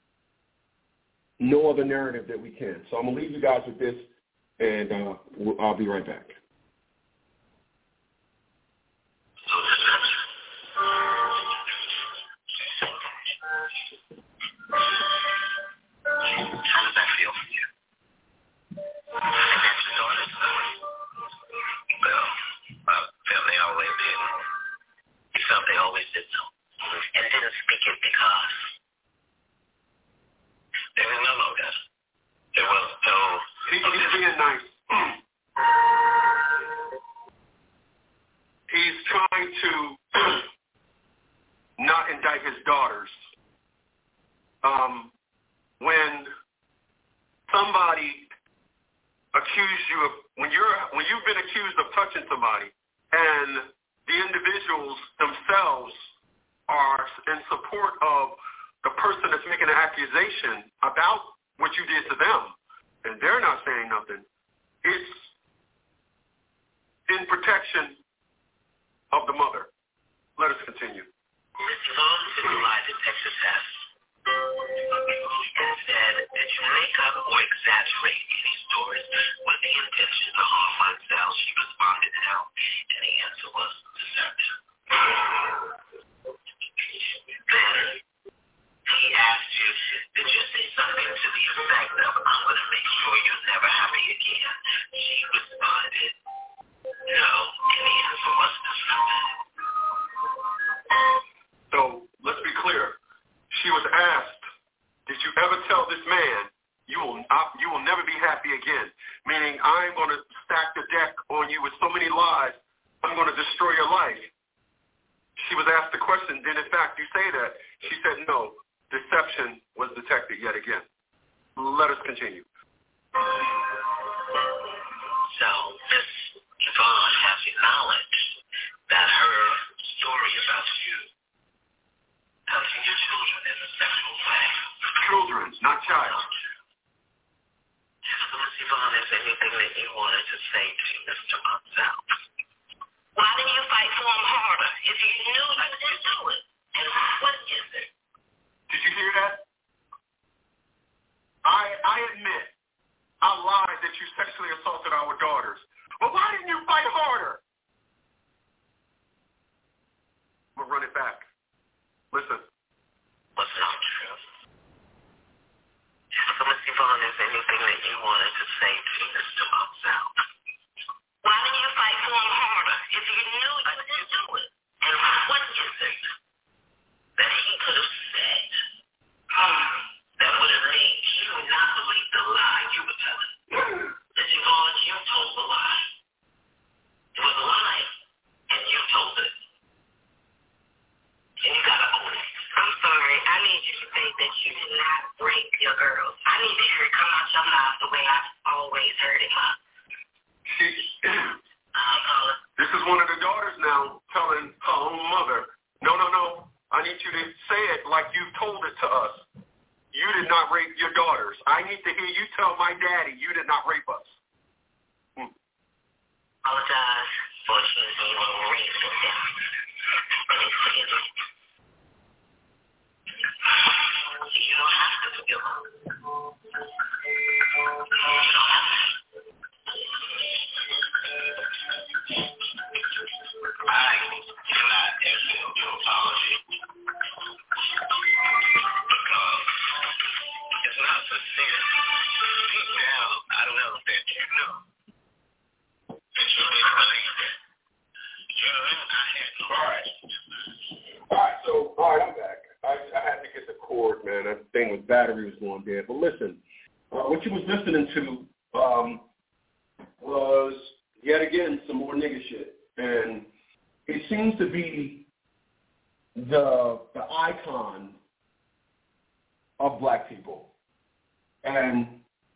no other narrative that we can. So I'm gonna leave you guys with this, and uh, we'll, I'll be right back. How does that feel for you? And that's your daughter's story. Well, my family always did. He felt they always did so. And didn't speak it because there was no motive. There was no... He, he's being nice. He's trying to not indict his daughters. Um, when somebody accused you of, when you're, when you've been accused of touching somebody, and the individuals themselves are in support of the person that's making an accusation about what you did to them, and they're not saying nothing, it's in protection of the mother. Let us continue. Miz Yvonne didn't lie detector test. And said that you make up or exaggerate any stories with the intention to harm myself. She responded how, and the answer was deception. Then he asked you, did you say something to the effect of, I'm going to make sure you're never happy again? She responded, no, and the answer was deception. So let's be clear. She was asked, did you ever tell this man you will uh, you will never be happy again? Meaning, I'm going to stack the deck on you with so many lies, I'm going to destroy your life. She was asked the question, did in fact you say that? She said no. Deception was detected yet again. Let us continue. So, Miss Yvonne has acknowledged that her story about you touching your children in a sexual way. Children, not child. So, Miss Yvonne, is there anything that you wanted to say to Mister Monsell? Why didn't you fight for him harder if you knew you didn't do it? And what is it? Did you hear that? I I admit I lied that you sexually assaulted our daughters. But why didn't you fight harder? I'm going to run it back. Listen. What's not true? So, Miss Yvonne, is there anything that you wanted to say to Mister Monsell? Why didn't you fight for him harder if you knew you didn't do it? And what is it that he could have said that would have made you not believe the lie you were telling? Miss Yvonne, you told the lie. It was a lie, and you told it. And you got to own it. I'm sorry. I need you to say that you did not rape your girls. I need to hear it come out your mouth the way I've always heard it. She, this is one of the daughters now telling her own mother, no, no, no, I need you to say it like you've told it to us. You did not rape your daughters. I need to hear you tell my daddy you did not rape us. Hmm. Apologize for choosing your raising them. Forgive me. You don't have to forgive them. You don't have to. I cannot accept your apology because it's not sincere. Deep down, I know that you know that you didn't believe it. You know, I had no right. All right, so, all right, I'm back. I, I had to get the cord, man. That thing with battery was going dead. But listen, uh, what you was listening to, uh, um, was yet again some more nigga shit. And it seems to be the the icon of black people. And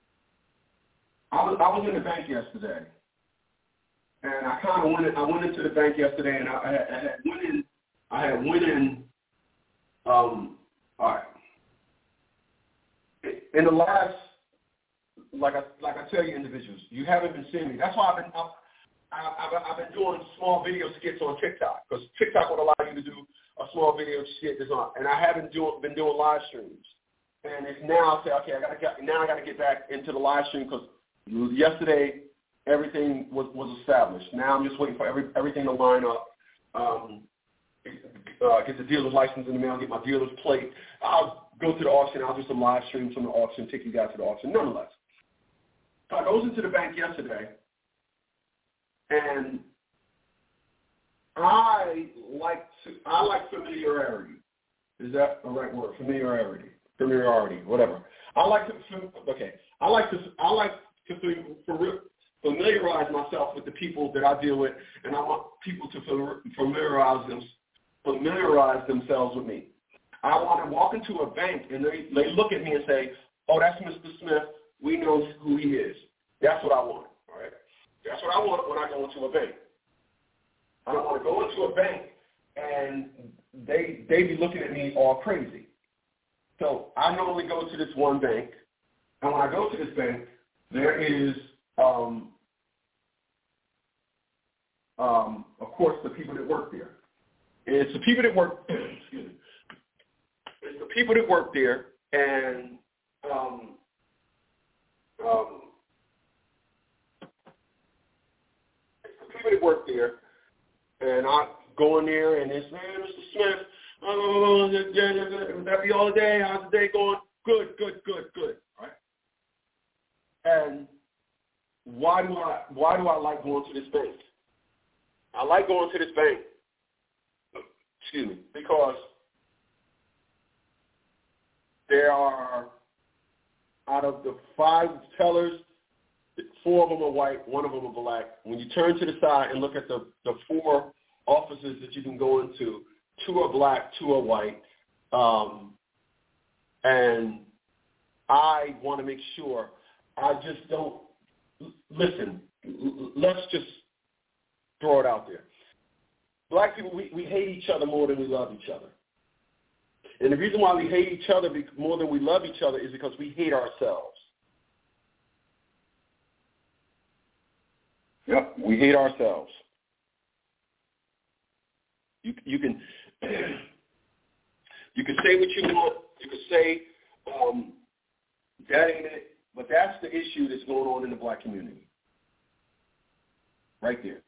I was, I was in the bank yesterday. And I kind of went in, I went into the bank yesterday, and I, I, had, I had went in, I had went in, um, all right. In the last, like I, like I tell you individuals, you haven't been seeing me. That's why I've been, I've, I've, I've been doing small video skits on TikTok, because TikTok would allow you to do a small video skit that's on, and I haven't do, been doing live streams. And it's now I say, okay, I gotta get, now I gotta get back into the live stream, because yesterday everything was, was established. Now I'm just waiting for every, everything to line up. Um, uh, get the dealer's license in the mail, get my dealer's plate. I'll go to the auction. I'll do some live streams from the auction, take you guys to the auction. Nonetheless, so I goes into the bank yesterday, and I like to, I like familiarity. Is that a right word? Familiarity, familiarity, whatever. I like to okay. I like to I like to familiarize myself with the people that I deal with, and I want people to familiarize them, familiarize themselves with me. I want to walk into a bank and they, they look at me and say, "Oh, that's Mister Smith. We know who he is." That's what I want. All right. That's what I want when I go into a bank. I don't want to go into a bank and they they be looking at me all crazy. So I normally go to this one bank, and when I go to this bank, there is, um, um, of course, the people that work there. It's the people that work. Excuse me. It's the people that work there, and um, um, it's the people that work there, and I go in there, and it's, man, Mister Smith, oh, would that be all the day? How's the day going? Good, good, good, good. All right. And why do I why do I like going to this bank? I like going to this bank. Excuse me, because there are, out of the five tellers, four of them are white, one of them are black. When you turn to the side and look at the, the four offices that you can go into, two are black, two are white. Um, and I want to make sure I just don't, listen, let's just throw it out there. Black people, we, we hate each other more than we love each other. And the reason why we hate each other more than we love each other is because we hate ourselves. Yep, we hate ourselves. You, you can you can say what you want. You can say um, that ain't it, but that's the issue that's going on in the black community. Right there.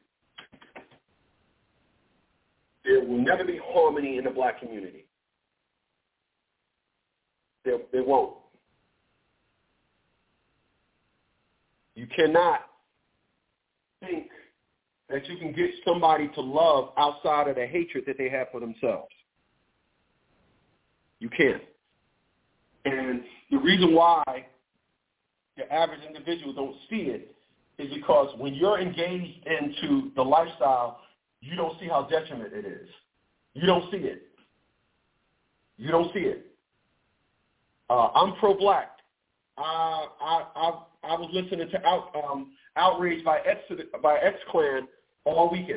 There will never be harmony in the black community. There, there won't. You cannot think that you can get somebody to love outside of the hatred that they have for themselves. You can't. And the reason why the average individual don't see it is because when you're engaged into the lifestyle, you don't see how detriment it is. You don't see it. You don't see it. Uh, I'm pro-black. Uh, I, I I was listening to out, um, outrage by X by X Clan all weekend,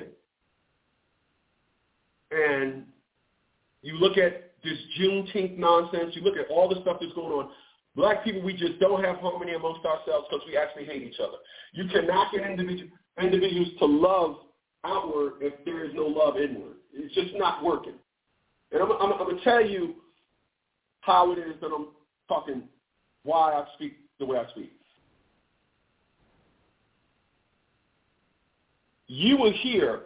and you look at this Juneteenth nonsense. You look at all the stuff that's going on. Black people, we just don't have harmony amongst ourselves because we actually hate each other. You cannot get individual, individuals to love outward if there is no love inward. It's just not working. And I'm, I'm, I'm going to tell you how it is that I'm talking, why I speak the way I speak. You will hear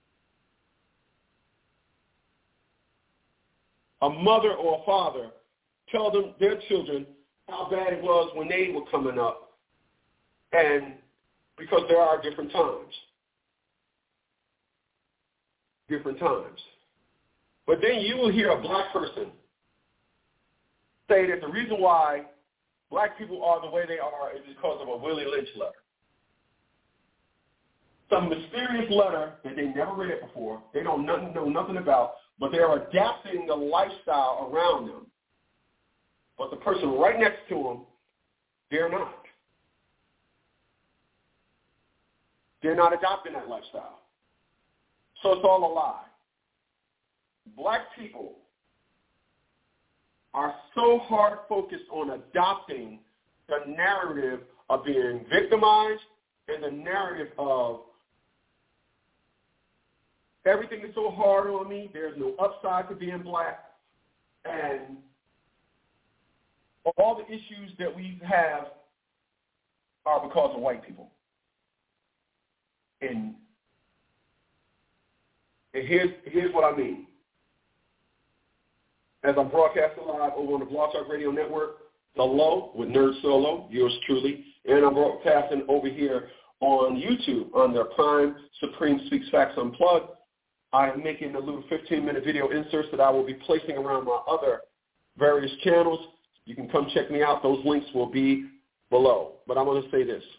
a mother or a father tell them their children how bad it was when they were coming up, and because there are different times. Different times. But then you will hear a black person say that the reason why black people are the way they are is because of a Willie Lynch letter. Some mysterious letter that they never read before, they don't nothing, know nothing about, but they are adapting the lifestyle around them. But the person right next to them, they're not. They're not adopting that lifestyle. So it's all a lie. Black people are so hard focused on adopting the narrative of being victimized and the narrative of everything is so hard on me, there's no upside to being black, and all the issues that we have are because of white people. And, and here's, here's what I mean. As I'm broadcasting live over on the Blog Talk Radio Network, The Low with Nerd Solo, yours truly, and I'm broadcasting over here on YouTube under Prime Supreme Speaks Facts Unplugged. I am making a little fifteen-minute video inserts that I will be placing around my other various channels. You can come check me out. Those links will be below. But I'm going to say this.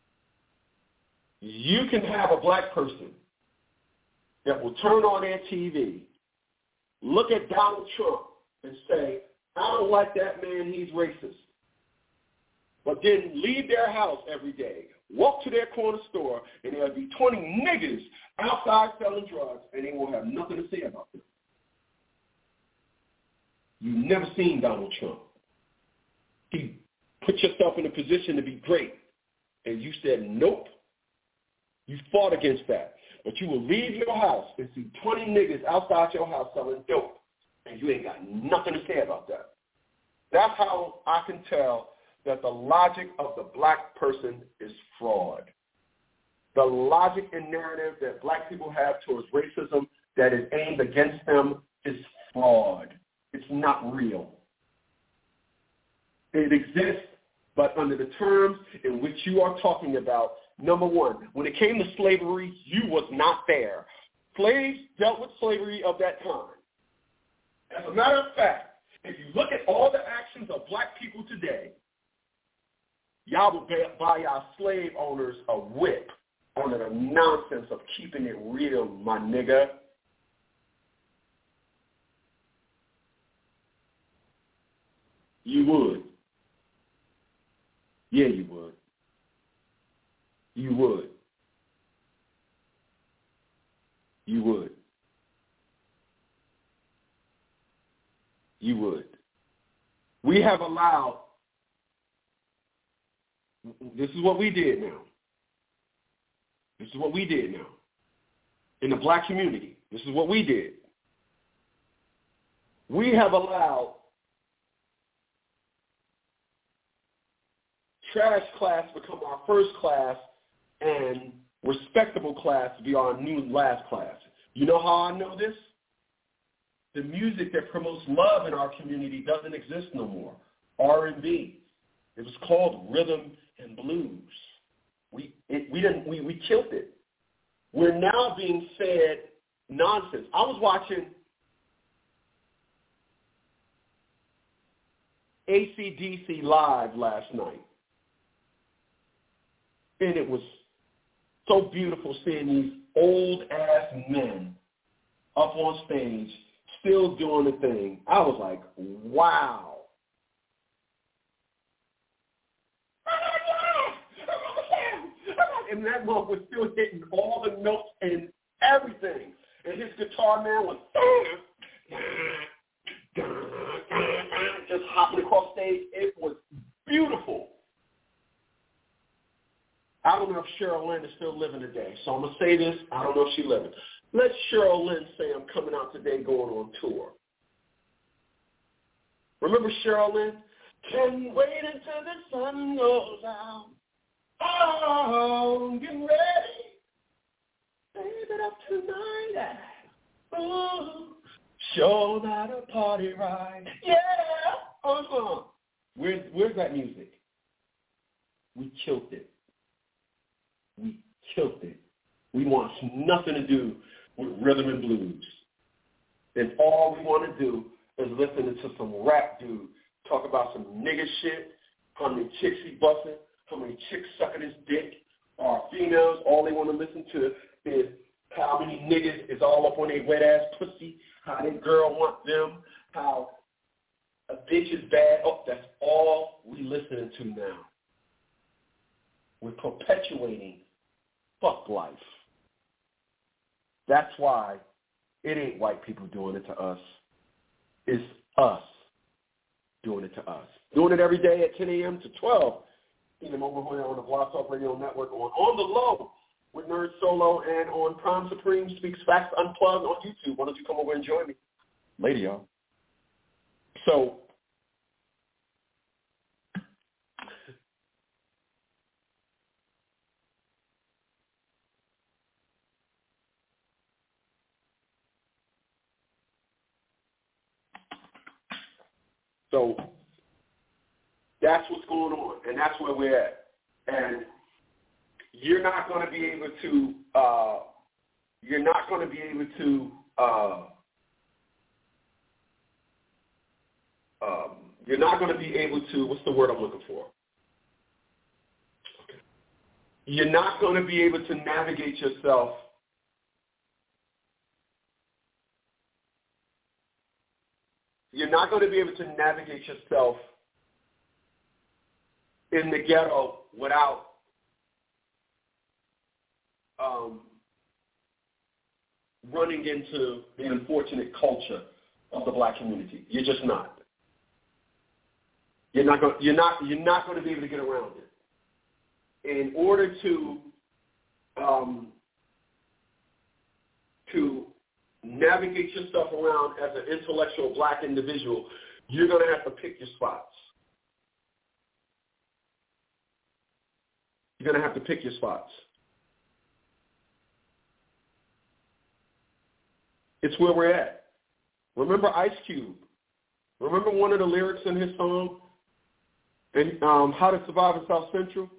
You can have a black person that will turn on their T V, look at Donald Trump, and say, I don't like that man, he's racist. But then leave their house every day, walk to their corner store, and there'll be twenty niggas outside selling drugs, and they won't have nothing to say about them. You've never seen Donald Trump. He put yourself in a position to be great, and you said nope. You fought against that. But you will leave your house and see twenty niggas outside your house selling dope, and you ain't got nothing to say about that. That's how I can tell that the logic of the black person is fraud. The logic and narrative that black people have towards racism that is aimed against them is fraud. It's not real. It exists, but under the terms in which you are talking about. Number one, when it came to slavery, you was not there. Slaves dealt with slavery of that time. As a matter of fact, if you look at all the actions of black people today, y'all will buy y'all slave owners a whip under the nonsense of keeping it real, my nigga. You would. Yeah, you would. You would. You would. You would. We have allowed, this is what we did now. This is what we did now. In the black community, this is what we did. We have allowed trash class become our first class and respectable class to be our new last class. You know how I know this? The music that promotes love in our community doesn't exist no more. R and B. It was called rhythm and blues. We it, we didn't we, we killed it. We're now being fed nonsense. I was watching A C D C live last night, and it was so beautiful seeing these old-ass men up on stage still doing the thing. I was like, wow. And that monk was still hitting all the notes and everything. And his guitar man was just hopping across stage. It was beautiful. I don't know if Cheryl Lynn is still living today, so I'm going to say this. I don't know if she's living. Let Cheryl Lynn say I'm coming out today going on tour. Remember Cheryl Lynn? Can wait until the sun goes out. Oh, get ready. Save it up tonight. Oh, show that a party ride. Yeah. Uh-huh. Where's, where's that music? We killed it. We killed it. We want nothing to do with rhythm and blues. And all we want to do is listen to some rap dude talk about some nigga shit how many chicks he busting, how many chicks sucking his dick. Our females, all they want to listen to is how many niggas is all up on their wet-ass pussy, how their girl want them, how a bitch is bad. Oh, that's all we listening to now. We're perpetuating fuck life. That's why it ain't white people doing it to us. It's us doing it to us. Doing it every day at ten a.m. to twelve. See them over here on the Blog Talk Radio Network on On the Low with Nerd Solo and on Prime Supreme Speaks Facts Unplugged on YouTube. Why don't you come over and join me? Later, y'all. So, so that's what's going on, and that's where we're at. And you're not going to be able to, uh, you're not going to be able to, uh, um, you're not going to be able to, what's the word I'm looking for? Okay. You're not going to be able to navigate yourself You're not going to be able to navigate yourself in the ghetto without um, running into the unfortunate culture of the black community. You're just not. You're not going. You're not. You're not going to be able to get around it. In order to um, to navigate yourself around as an intellectual black individual, you're going to have to pick your spots. You're going to have to pick your spots. It's where we're at. Remember Ice Cube? Remember one of the lyrics in his song, and um, How to Survive in South Central?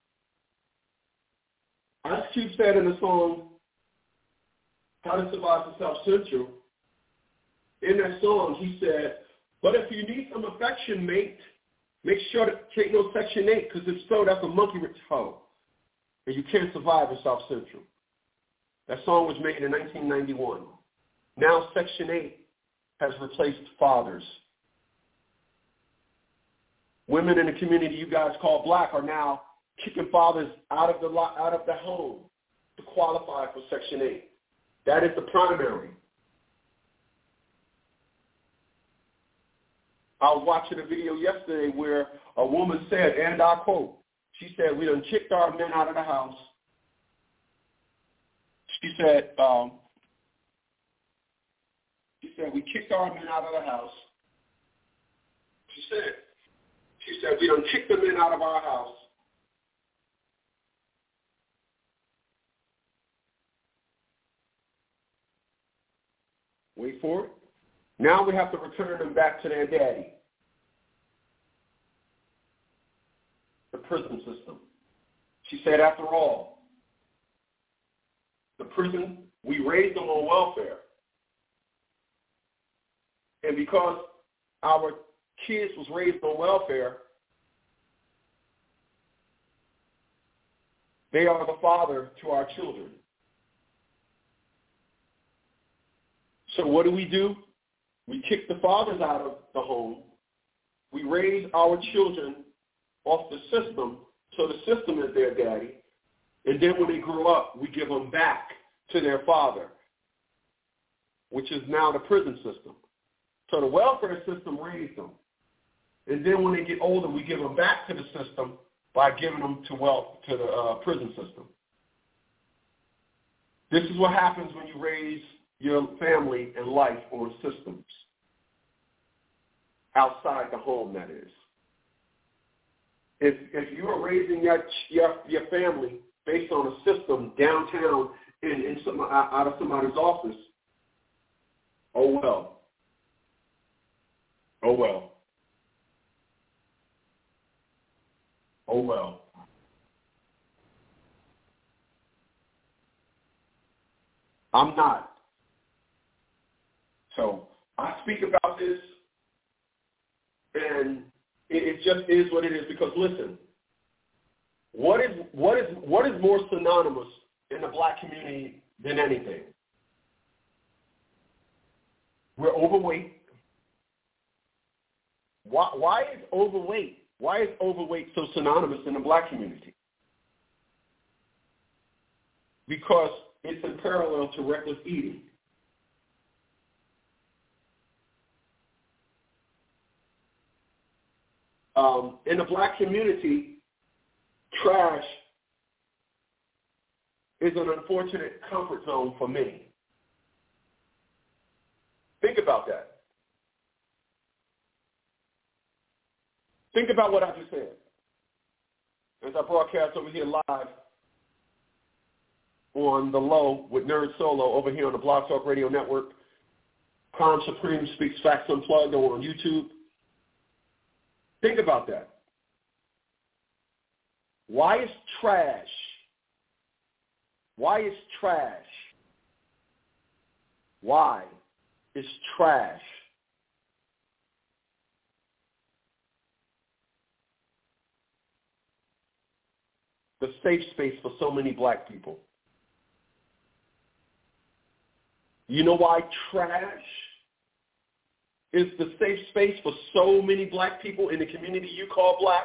Ice Cube said in the song, How to Survive in South Central, in that song he said, but if you need some affection, mate, make sure that take no Section eight, because if so, that's a monkey-rich hoe, and you can't survive in South Central. That song was made in nineteen ninety-one. Now Section eight has replaced fathers. Women in the community you guys call black are now kicking fathers out of the out of the home to qualify for Section eight. That is the primary. I was watching a video yesterday where a woman said, and I quote, she said, we done kicked our men out of the house. She said, um, she said, we kicked our men out of the house. She said, she said, we done kicked the men out of our house. Wait for it. Now we have to return them back to their daddy. The prison system. She said, after all, the prison, we raised them on welfare. And because our kids was raised on welfare, they are the father to our children. So what do we do? We kick the fathers out of the home. We raise our children off the system, so the system is their daddy. And then when they grow up, we give them back to their father, which is now the prison system. So the welfare system raised them. And then when they get older, we give them back to the system by giving them to wealth to the uh, prison system. This is what happens when you raise your family and life on systems. Outside the home, that is. If if you are raising your your, your family based on a system downtown in, in some, out of somebody's office, oh well. Oh well. Oh well. I'm not. So I speak about this, and It, it just is what it is because, listen, what is, what is, what is more synonymous in the black community than anything? We're overweight. Why, why is overweight? Why is overweight so synonymous in the black community? Because it's in parallel to reckless eating. Um, in the black community, trash is an unfortunate comfort zone for many. Think about that. Think about what I just said. As I broadcast over here live on The Low with Nerd Solo over here on the Blog Talk Radio Network, Crime Supreme Speaks Facts Unplugged on YouTube. Think about that. Why is trash? Why is trash? Why is trash the safe space for so many black people? You know why trash is the safe space for so many black people in the community you call black?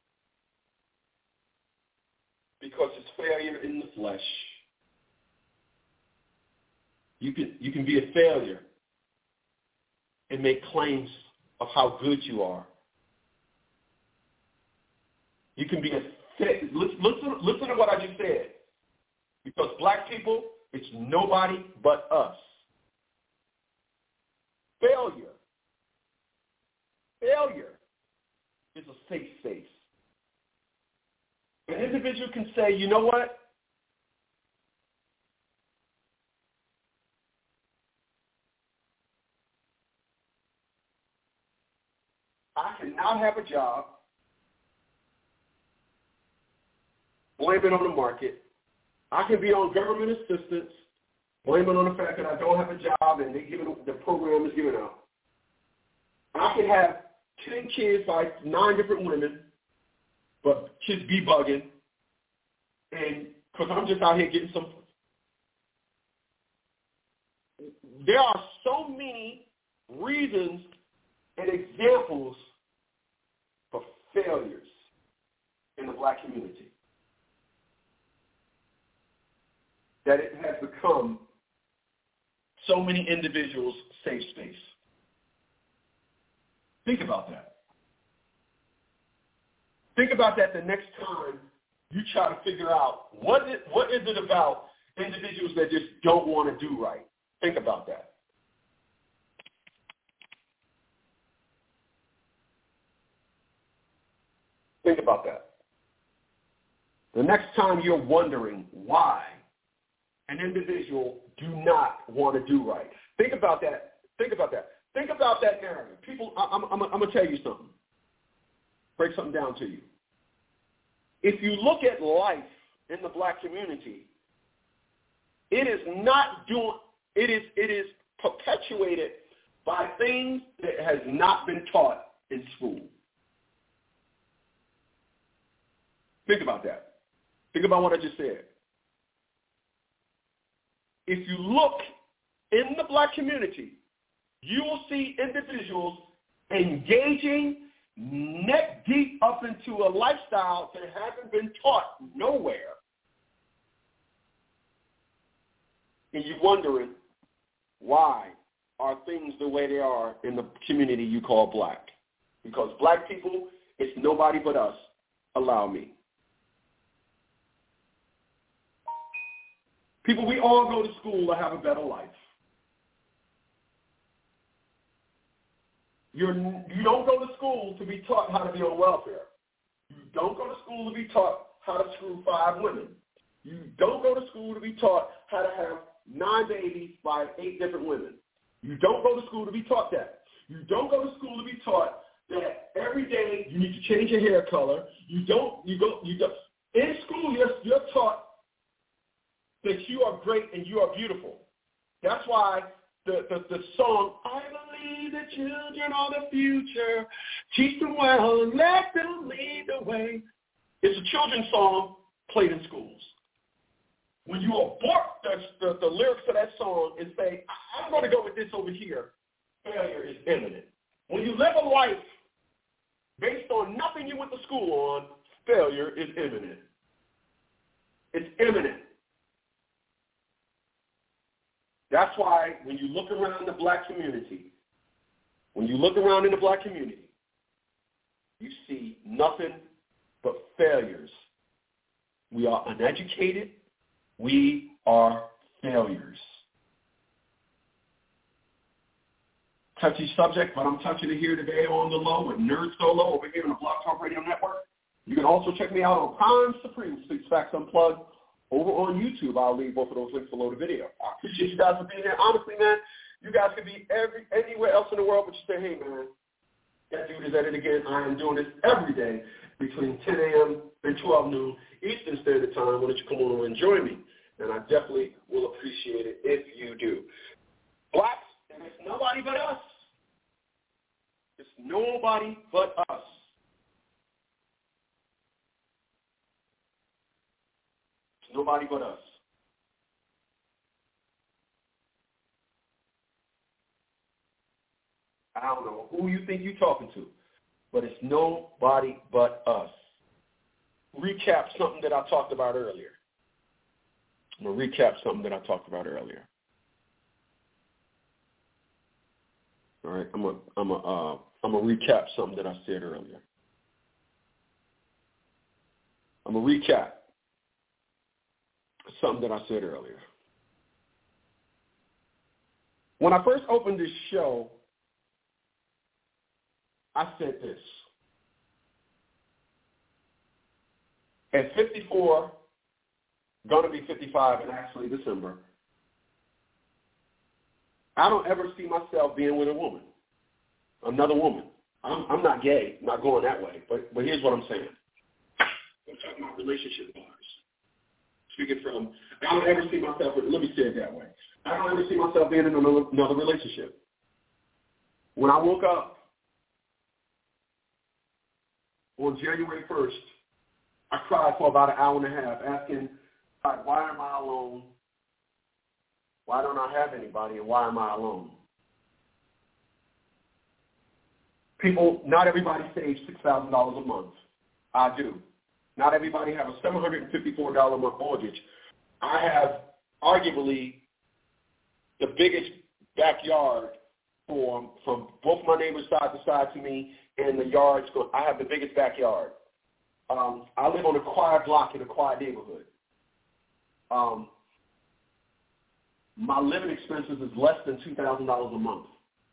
Because it's failure in the flesh. You can, you can be a failure and make claims of how good you are. You can be a listen, listen, listen to what I just said. Because black people, it's nobody but us. Failure. Failure is a safe space. An individual can say, you know what? I cannot have a job. Blame it on the market. I can be on government assistance. Blame it on the fact that I don't have a job and they give it, the program is given out. I can have ten kids by nine different women, but kids be bugging, and because I'm just out here getting some. There are so many reasons and examples for failures in the black community that it has become so many individuals' safe space. Think about that. Think about that the next time you try to figure out what is, what is it about individuals that just don't want to do right. Think about that. Think about that. The next time you're wondering why an individual do not want to do right, think about that. Think about that. Think about that narrative. People, I'm, I'm, I'm going to tell you something. Break something down to you. If you look at life in the black community, it is not doing, it is, it is perpetuated by things that has not been taught in school. Think about that. Think about what I just said. If you look in the black community, you will see individuals engaging neck deep up into a lifestyle that hasn't been taught nowhere. And you're wondering, why are things the way they are in the community you call black? Because black people, it's nobody but us. Allow me. People, we all go to school to have a better life. You're, you don't go to school to be taught how to be on welfare. You don't go to school to be taught how to screw five women. You don't go to school to be taught how to have nine babies by eight different women. You don't go to school to be taught that. You don't go to school to be taught that every day you need to change your hair color. You don't. You go. You don't. In school, you're, you're taught that you are great and you are beautiful. That's why the, the, the song, I believe the children are the future. Teach them well and let them lead the way. It's a children's song played in schools. When you abort the, the, the lyrics of that song and say, I'm going to go with this over here, failure is imminent. When you live a life based on nothing you went to school on, failure is imminent. It's imminent. That's why when you look around the black community, when you look around in the black community, you see nothing but failures. We are uneducated. We are failures. Touchy subject, but I'm touching it here today on the low with Nerd Solo over here on the Blog Talk Radio Network. You can also check me out on Prime Supreme, Six Facts Unplugged, over on YouTube. I'll leave both of those links below the video. I appreciate you guys for being here. Honestly, man, you guys could be every anywhere else in the world, but you say, hey, man, that dude is at it again. I am doing this every day between ten a.m. and twelve noon Eastern Standard Time. Why don't you come on and join me? And I definitely will appreciate it if you do. Blacks, and it's nobody but us. It's nobody but us. It's nobody but us. I don't know who you think you're talking to, but it's nobody but us. Recap something that I talked about earlier. I'm going to recap something that I talked about earlier. All right, I'm going I'm to uh, I'm going to recap something that I said earlier. I'm going to recap something that I said earlier. When I first opened this show, I said this. At fifty-four, going to be fifty-five in actually December, I don't ever see myself being with a woman, another woman. I'm, I'm not gay, I'm not going that way, but, but here's what I'm saying. I'm talking about relationship wise. Speaking from, I don't ever see myself, let me say it that way. I don't ever see myself being in another, another relationship. When I woke up on January first, I cried for about an hour and a half asking, why am I alone? Why don't I have anybody, and why am I alone? People, not everybody saves six thousand dollars a month. I do. Not everybody has a seven hundred fifty-four dollars a month mortgage. I have arguably the biggest backyard for, from both my neighbors side to side to me, and the yards. I have the biggest backyard. Um, I live on a quiet block in a quiet neighborhood. Um, my living expenses is less than two thousand dollars a month.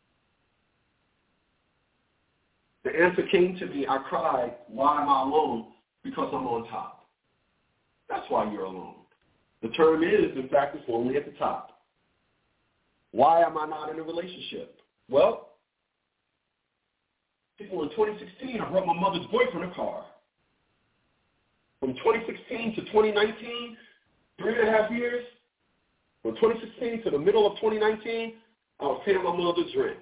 The answer came to me, I cried, why am I alone? Because I'm on top. That's why you're alone. The term is, in fact, it's lonely at the top. Why am I not in a relationship? Well, people in twenty sixteen, I brought my mother's boyfriend a car. From twenty sixteen to twenty nineteen, three and a half years, from twenty sixteen to the middle of twenty nineteen, I was paying my mother's rent.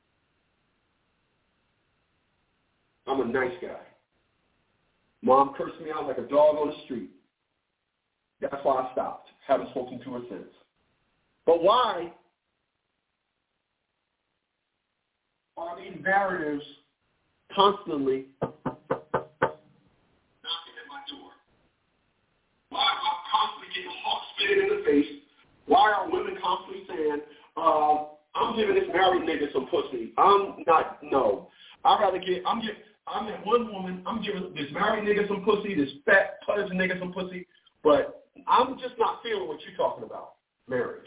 I'm a nice guy. Mom cursed me out like a dog on the street. That's why I stopped. Haven't spoken to her since. But why are these narratives constantly knocking at my door? Why am I constantly getting hawk spitted in the face? Why are women constantly saying, uh, I'm giving this married nigga some pussy? I'm not, no. I'd rather get, I'm get, I met one woman, I'm giving this married nigga some pussy, this fat, pudgy nigga some pussy, but I'm just not feeling what you're talking about, marriage.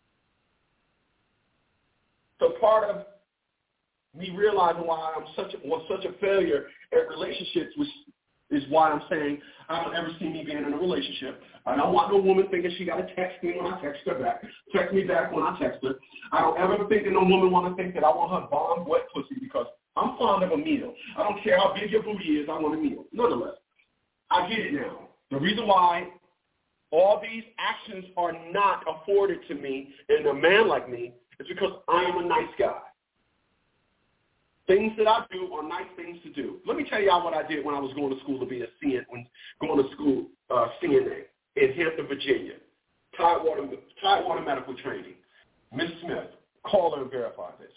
So part of me realizing why I'm such a, was such a failure at relationships was, is why I'm saying I don't ever see me being in a relationship. I don't want no woman thinking she got to text me when I text her back, text me back when I text her. I don't ever think that no woman want to think that I want her bomb wet pussy because I'm fond of a meal. I don't care how big your booty is, I want a meal. Nonetheless, I get it now. The reason why all these actions are not afforded to me and a man like me It's because I am a nice guy. Things that I do are nice things to do. Let me tell y'all what I did when I was going to school to be a C N A, when going to school uh, C N A in Hampton, Virginia. Tidewater, Tidewater Medical Training. Miz Smith, call her and verify this.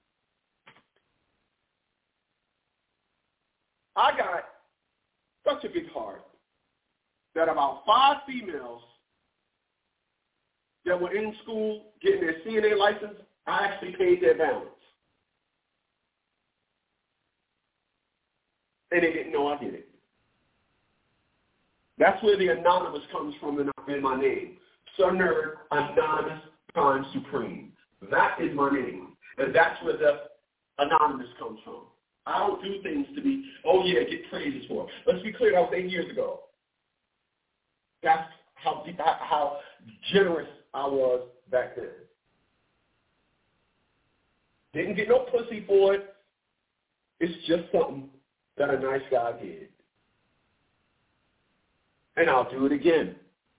I got such a big heart that about five females that were in school getting their C N A license, I actually paid their balance. And they didn't know I did it. That's where the anonymous comes from in, in my name. Sir Nerd, Anonymous Time Supreme. That is my name. And that's where the anonymous comes from. I don't do things to be, oh yeah, get praises for. Let's be clear, that was eight years ago. That's how how generous I was back then. Didn't get no pussy for it. It's just something that a nice guy did. And I'll do it again.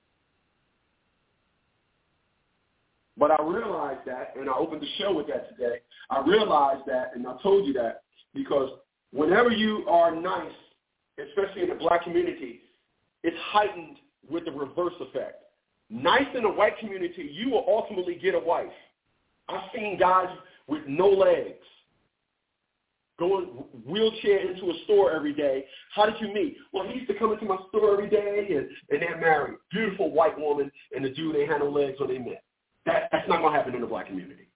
But I realized that, and I opened the show with that today, I realized that, and I told you that, because whenever you are nice, especially in the black community, it's heightened with the reverse effect. Nice in the white community, you will ultimately get a wife. I've seen guys with no legs going wheelchair into a store every day. How did you meet? Well, he used to come into my store every day, and, and they're married. Beautiful white woman, and the dude ain't had no legs when they met. That, that's not going to happen in the black community.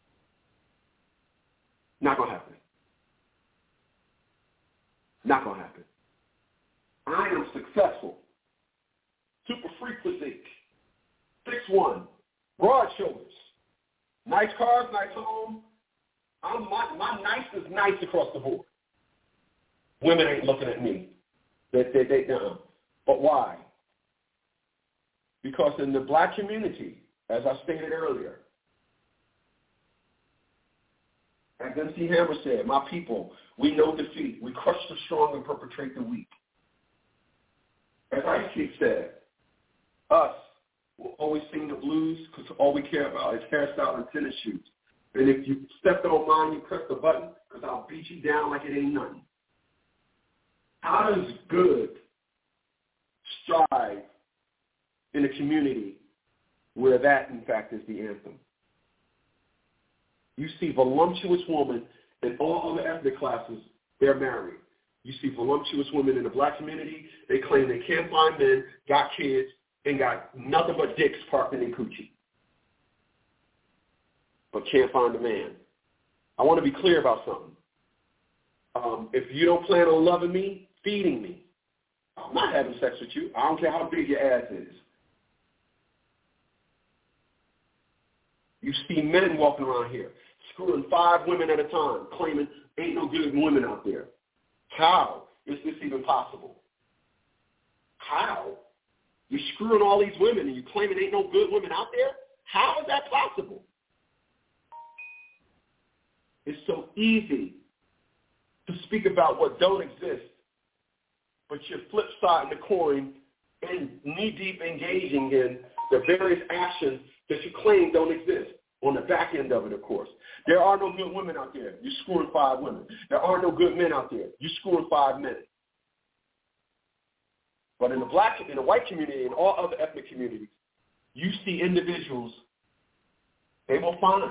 Not going to happen. Not going to happen. I am successful. Super freak physique. six one. Broad shoulders. Nice cars, nice home. I'm, my, my nice is nice across the board. Women ain't looking at me. They, they, they, uh-uh. But why? Because in the black community, as I stated earlier, as M C Hammer said, my people, we know defeat. We crush the strong and perpetrate the weak. As Ice Cube said, us will always sing the blues because all we care about is hairstyle and tennis shoes. And if you step on mine, you press the button because I'll beat you down like it ain't nothing. How does good strive in a community where that, in fact, is the anthem? You see voluptuous women in all other ethnic classes, they're married. You see voluptuous women in the black community, they claim they can't find men, got kids, and got nothing but dicks parked in their coochie, but can't find a man. I want to be clear about something. Um, if you don't plan on loving me, feeding me, I'm not having sex with you. I don't care how big your ass is. You see men walking around here, screwing five women at a time, claiming ain't no good women out there. How is this even possible? How? You're screwing all these women and you claiming ain't no good women out there? How is that possible? It's so easy to speak about what don't exist, but you're flip siding the coin and knee-deep engaging in the various actions that you claim don't exist. On the back end of it, of course. There are no good women out there. You're screwing five women. There are no good men out there. You're screwing five men. But in the black, in the white community, and all other ethnic communities, you see individuals, they will find.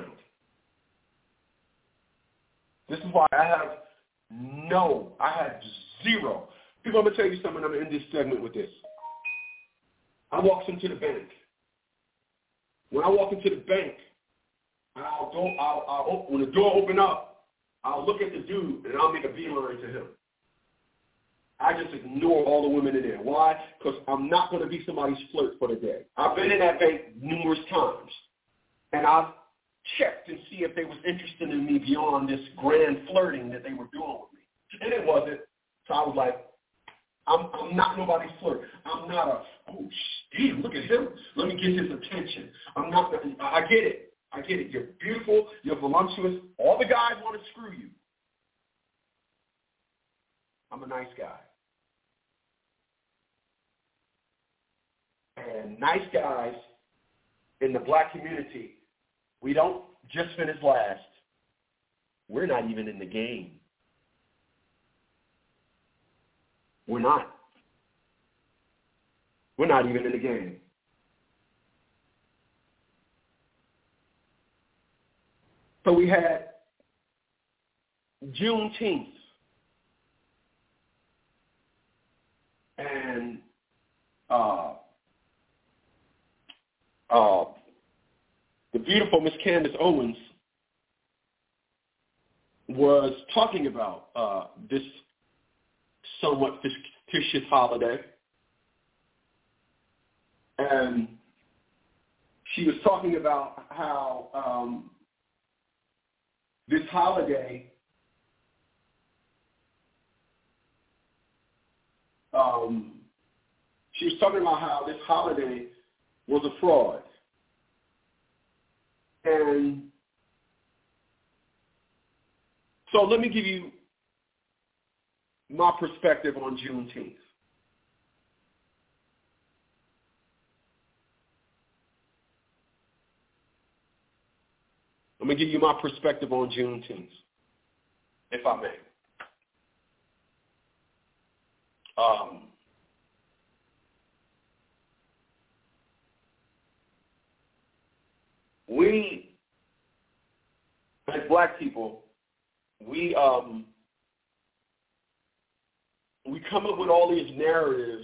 This is why I have no, I have zero. People, I'm going to tell you something. I'm going to end this segment with this. I walked into the bank. When I walk into the bank, I'll go, I'll, I'll, when the door open up, I'll look at the dude and I'll make a beeline to him. I just ignore all the women in there. Why? Because I'm not going to be somebody's flirt for the day. I've been in that bank numerous times, and I've checked and see if they was interested in me beyond this grand flirting that they were doing with me. And it wasn't. So I was like, I'm, I'm not nobody's flirt. I'm not a, oh, damn, look at him. Let me get his attention. I'm not, I get it. I get it. You're beautiful. You're voluptuous. All the guys want to screw you. I'm a nice guy. And nice guys in the black community, we don't just finished last. We're not even in the game. We're not. We're not even in the game. So we had Juneteenth. And uh, uh, the beautiful Miss Candace Owens was talking about uh, this somewhat fictitious holiday. And she was talking about how um, this holiday um, she was talking about how this holiday was a fraud. And so let me give you my perspective on Juneteenth. Let me give you my perspective on Juneteenth, if I may. Um, we, as black people, we um, we come up with all these narratives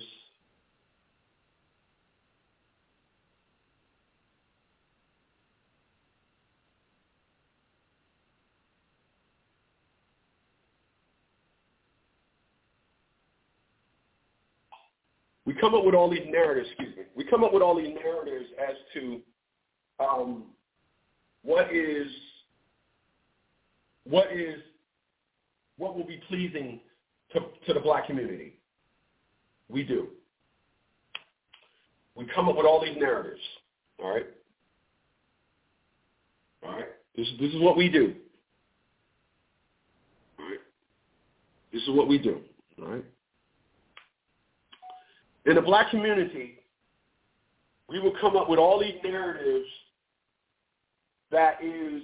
We come up with all these narratives, excuse me. We come up with all these narratives as to um, what is, what is, what will be pleasing to, to the black community. We do. We come up with all these narratives, all right? All right? This, this is what we do. All right? This is what we do, all right? In the black community, we will come up with all these narratives that is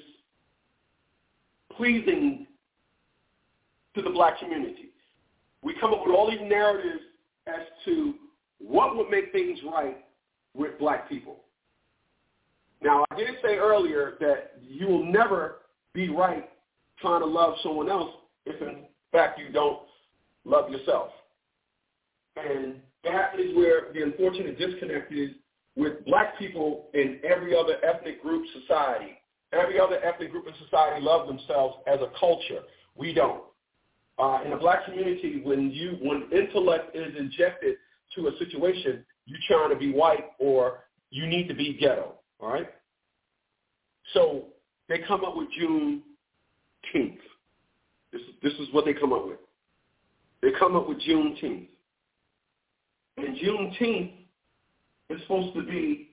pleasing to the black community. We come up with all these narratives as to what would make things right with black people. Now, I did say earlier that you will never be right trying to love someone else if, in fact, you don't love yourself. And that is where the unfortunate disconnect is with black people in every other ethnic group society. Every other ethnic group in society love themselves as a culture. We don't. Uh, in the black community, when you when intellect is injected to a situation, you're trying to be white or you need to be ghetto, all right? So they come up with Juneteenth. This, this is what they come up with. They come up with Juneteenth. And Juneteenth is supposed to be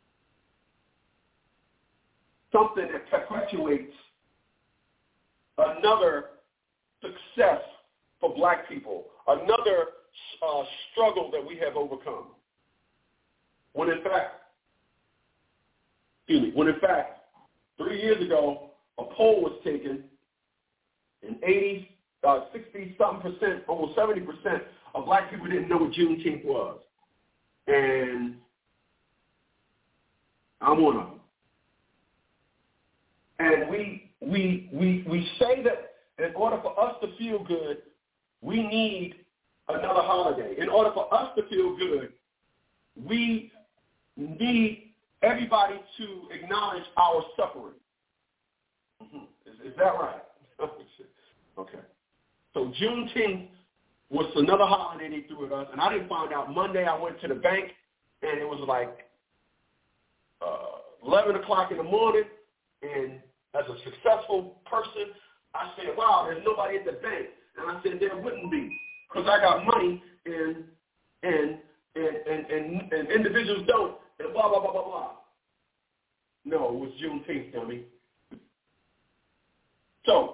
something that perpetuates another success for black people, another uh, struggle that we have overcome. When in fact, excuse me, when in fact, three years ago, a poll was taken, and eighty, uh, sixty-something percent, almost seventy percent of black people didn't know what Juneteenth was. And I'm one of them. And we, we, we, we say that in order for us to feel good, we need another holiday. In order for us to feel good, we need everybody to acknowledge our suffering. Mm-hmm. Is, is that right? Okay. So Juneteenth was another holiday they threw at us, and I didn't find out Monday. I went to the bank, and it was like uh, eleven o'clock in the morning, and as a successful person, I said, wow, there's nobody at the bank. And I said, there wouldn't be, because I got money, and, and, and, and, and, and individuals don't, and blah, blah, blah, blah, blah. No, it was Juneteenth, dummy. So,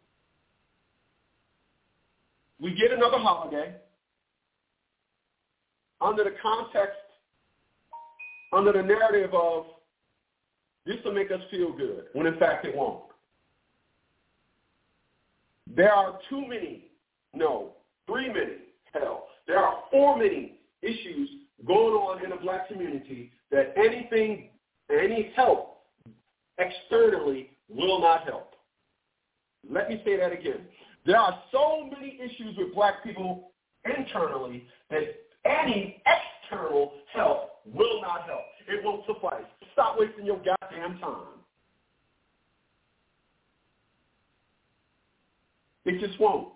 we get another holiday under the context, under the narrative of This will make us feel good, when in fact it won't. There are too many, no, three many, hell, there are four many issues going on in the black community that anything, any help externally will not help. Let me say that again. There are so many issues with black people internally that any external help will not help. It won't suffice. Stop wasting your goddamn time. It just won't.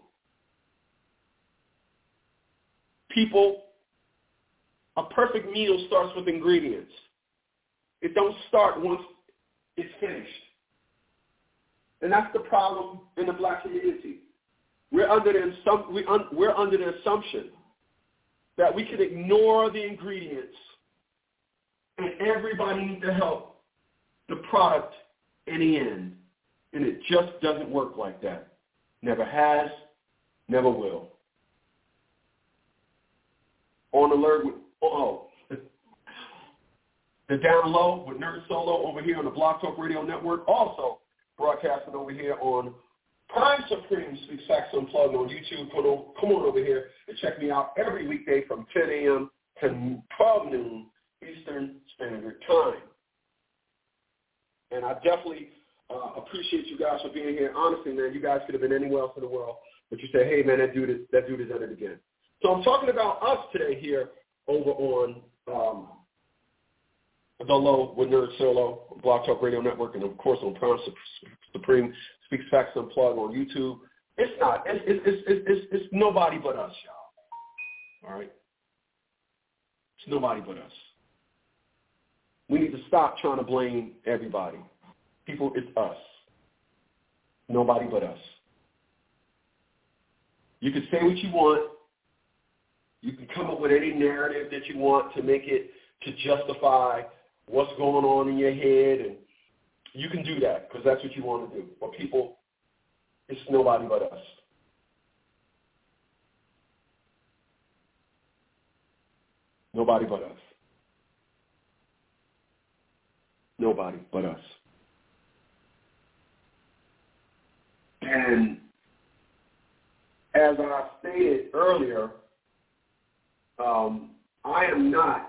People, a perfect meal starts with ingredients. It don't start once it's finished. And that's the problem in the black community. We're under the, we un, we're under the assumption that we can ignore the ingredients and everybody needs to help the product in the end. And it just doesn't work like that. Never has, never will. On alert with, oh, the Down Low with Nerd Solo over here on the Blog Talk Radio Network. Also broadcasting over here on Prime Supreme Speaks Facts Unplugged on YouTube. Come on, come on over here and check me out every weekday from ten a.m. to twelve noon Eastern Standard Time. And I definitely uh, appreciate you guys for being here. Honestly, man, you guys could have been anywhere else in the world, but you say, hey, man, that dude is, that dude has done it again. So I'm talking about us today here over on um, The Low with Nerd Solo, Blog Talk Radio Network, and of course on Prime Supreme Speaks Facts Unplugged on YouTube. It's not. It's, it's, it's, it's, it's nobody but us, y'all. All right? It's nobody but us. We need to stop trying to blame everybody. People, it's us. Nobody but us. You can say what you want. You can come up with any narrative that you want to make it, to justify what's going on in your head, and you can do that because that's what you want to do. But people, it's nobody but us. Nobody but us. Nobody but us. And as I stated earlier, um, I am not,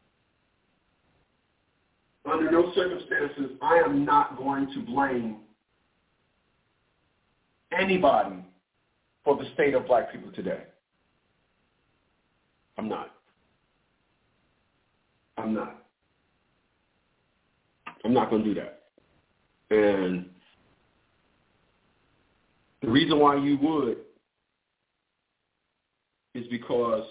under no circumstances, I am not going to blame anybody for the state of black people today. I'm not. I'm not. I'm not going to do that. And the reason why you would is because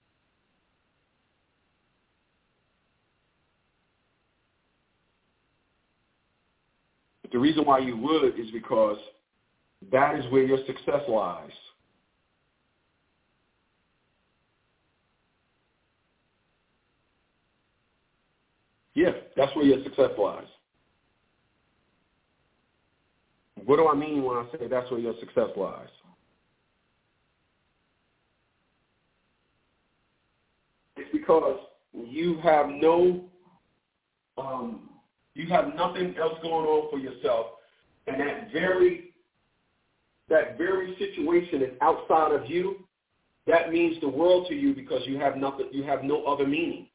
the reason why you would is because that is where your success lies. Yeah, that's where your success lies. What do I mean when I say that's where your success lies? It's because you have no, um, you have nothing else going on for yourself, and that very, that very situation is outside of you. That means the world to you because you have nothing, you have no other meaning.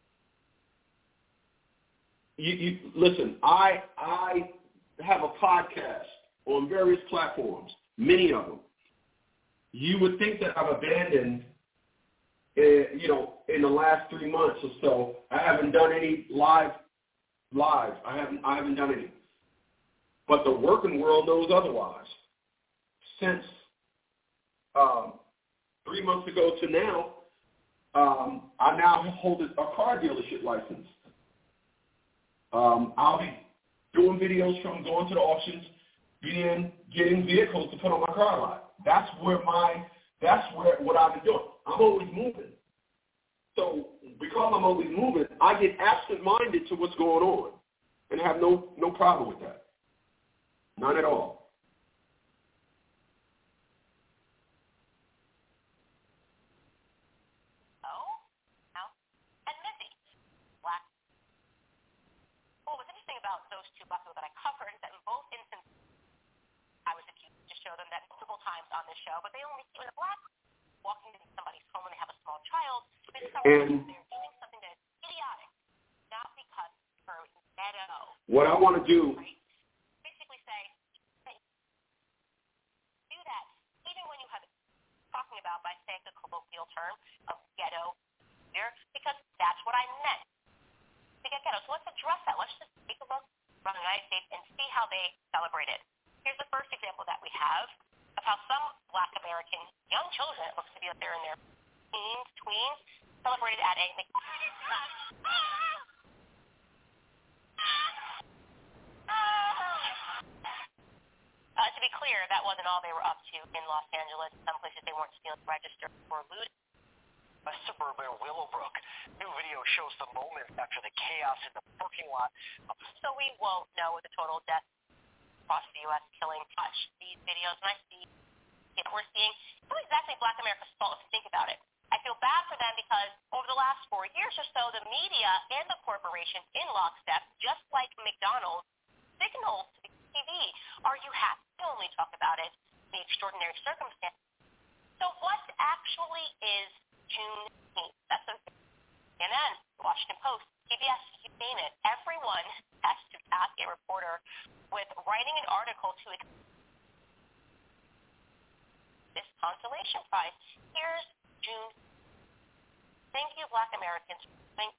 You, you listen. I I have a podcast on various platforms, many of them. You would think that I've abandoned, uh, you know, in the last three months or so. I haven't done any live, live. I haven't I haven't done any. But the working world knows otherwise. Since um, three months ago to now, um, I now hold a car dealership license. Um, I'll be doing videos from going to the auctions, being getting vehicles to put on my car lot. That's where my that's where what I've been doing. I'm always moving. So because I'm always moving, I get absent-minded to what's going on, and have no no problem with that. None at all. About those we only see when a black walking into somebody's home and they have a small child, it's And they're doing something that is idiotic, not because they're ghetto. what I want to do, Right? Basically say, hey, do that, even when you have talking about by saying the colloquial term of ghetto here, because that's what I meant. To get ghetto. So let's address that. Let's just take a look around the United States and see how they celebrate it. Here's the first example that we have of how some Black American young children, it looks to be up there in their teens, tweens, celebrated at a Uh, to be clear, that wasn't all they were up to in Los Angeles. Some places they weren't stealing register or looting. A suburban Willowbrook. New video shows the moments after the chaos in the parking lot. So we won't know the total death across the U S killing touch these videos, and I see you know, we're seeing it's not exactly Black America's fault if you think about it. I feel bad for them because over the last four years or so, the media and the corporations in lockstep, just like McDonald's, signals to the T V, are you happy to only talk about it in the extraordinary circumstances? So what actually is Juneteenth? That's a C N N, Washington Post, P B S, you name it. Everyone has to task a reporter with writing an article to this consolation prize. Here's June. Thank you, Black Americans. Thank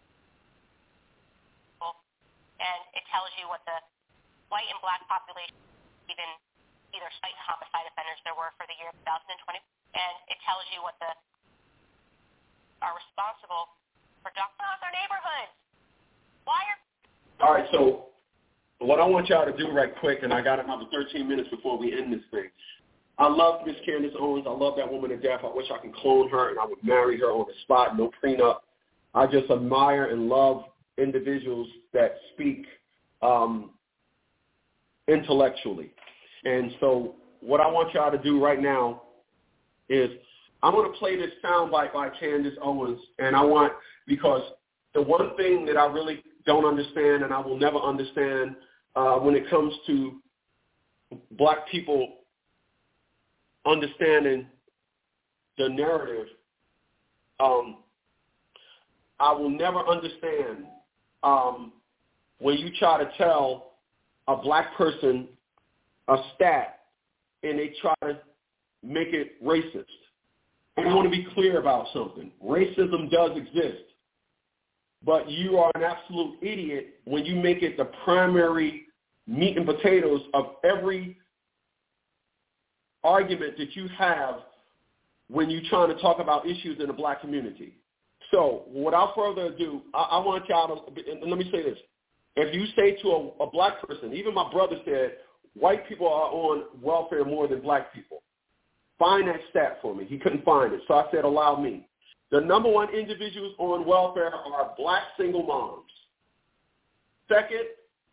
you. And it tells you what the white and black population, even either slight homicide offenders there were for the year twenty twenty, and it tells you what the are responsible for docking out their neighborhoods. Why are all right, so what I want y'all to do right quick, and I got another thirteen minutes before we end this thing. I love Miss Candace Owens. I love that woman to death. I wish I could clone her, and I would marry her on the spot, no prenup. I just admire and love individuals that speak um, intellectually. And so what I want y'all to do right now is I'm going to play this soundbite by Candace Owens, and I want, because the one thing that I really don't understand and I will never understand uh, when it comes to black people understanding the narrative, um, I will never understand um, when you try to tell a black person a stat and they try to make it racist. I want to be clear about something. Racism does exist, but you are an absolute idiot when you make it the primary meat and potatoes of every argument that you have when you're trying to talk about issues in the black community. So without further ado, I, I want y'all to, and let me say this. If you say to a, a black person, even my brother said, white people are on welfare more than black people. Find that stat for me. He couldn't find it. So I said, allow me. The number one individuals on welfare are black single moms. Second,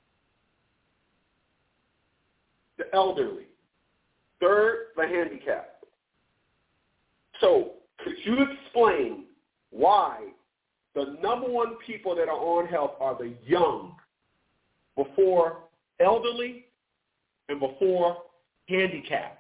the elderly. Third, the handicapped. So could you explain why the number one people that are on health are the young before elderly and before handicapped?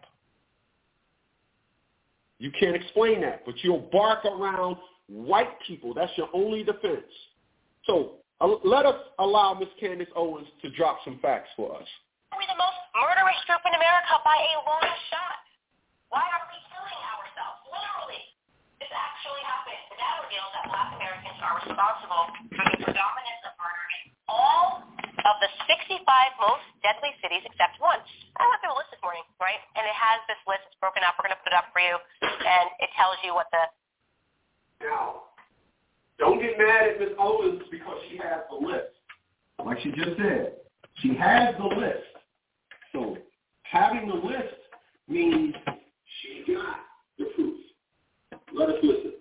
You can't explain that, but you'll bark around white people. That's your only defense. So uh, let us allow Miz Candace Owens to drop some facts for us. We're the most murderous group in America by a long shot. Why are we killing ourselves? Literally. This actually happened. The data reveals that black Americans are responsible for the predominance of murder in all of the sixty-five most deadly cities except one. I went through a list this morning, right? And it has this list. It's broken up. We're going to put it up for you. And it tells you what the... Now, don't get mad at Miz Owens because she has the list. Like she just said, she has the list. So having the list means she got the proof. Let us listen.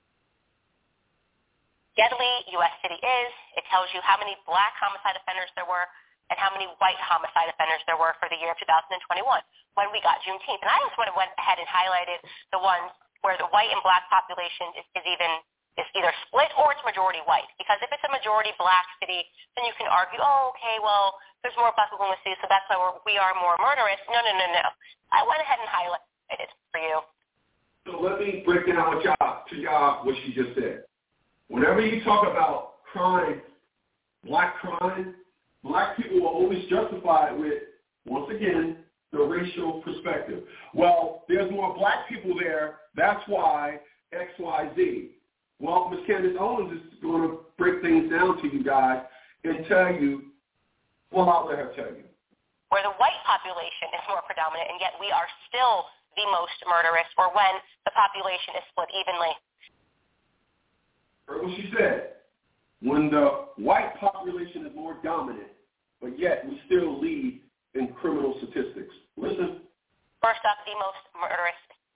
Deadly U S city is. It tells you how many black homicide offenders there were and how many white homicide offenders there were for the year of two thousand twenty-one when we got Juneteenth. And I just went ahead and highlighted the ones where the white and black population is, is even is either split or it's majority white. Because if it's a majority black city, then you can argue, oh, okay, well, there's more black people in the city, so that's why we're, we are more murderous. No, no, no, no. I went ahead and highlight for you. So let me break down what y'all, to y'all what she just said. Whenever you talk about crime, black crime, black people will always justify it with, once again, the racial perspective. Well, there's more black people there, that's why X, Y, Z. Well, Miz Candace Owens is going to break things down to you guys and tell you, well, I'll let her tell you. Where the white population is more predominant, and yet we are still the most murderous, or when the population is split evenly. Heard what she said. When the white population is more dominant, but yet we still lead in criminal statistics. Listen. First up, the most murderous.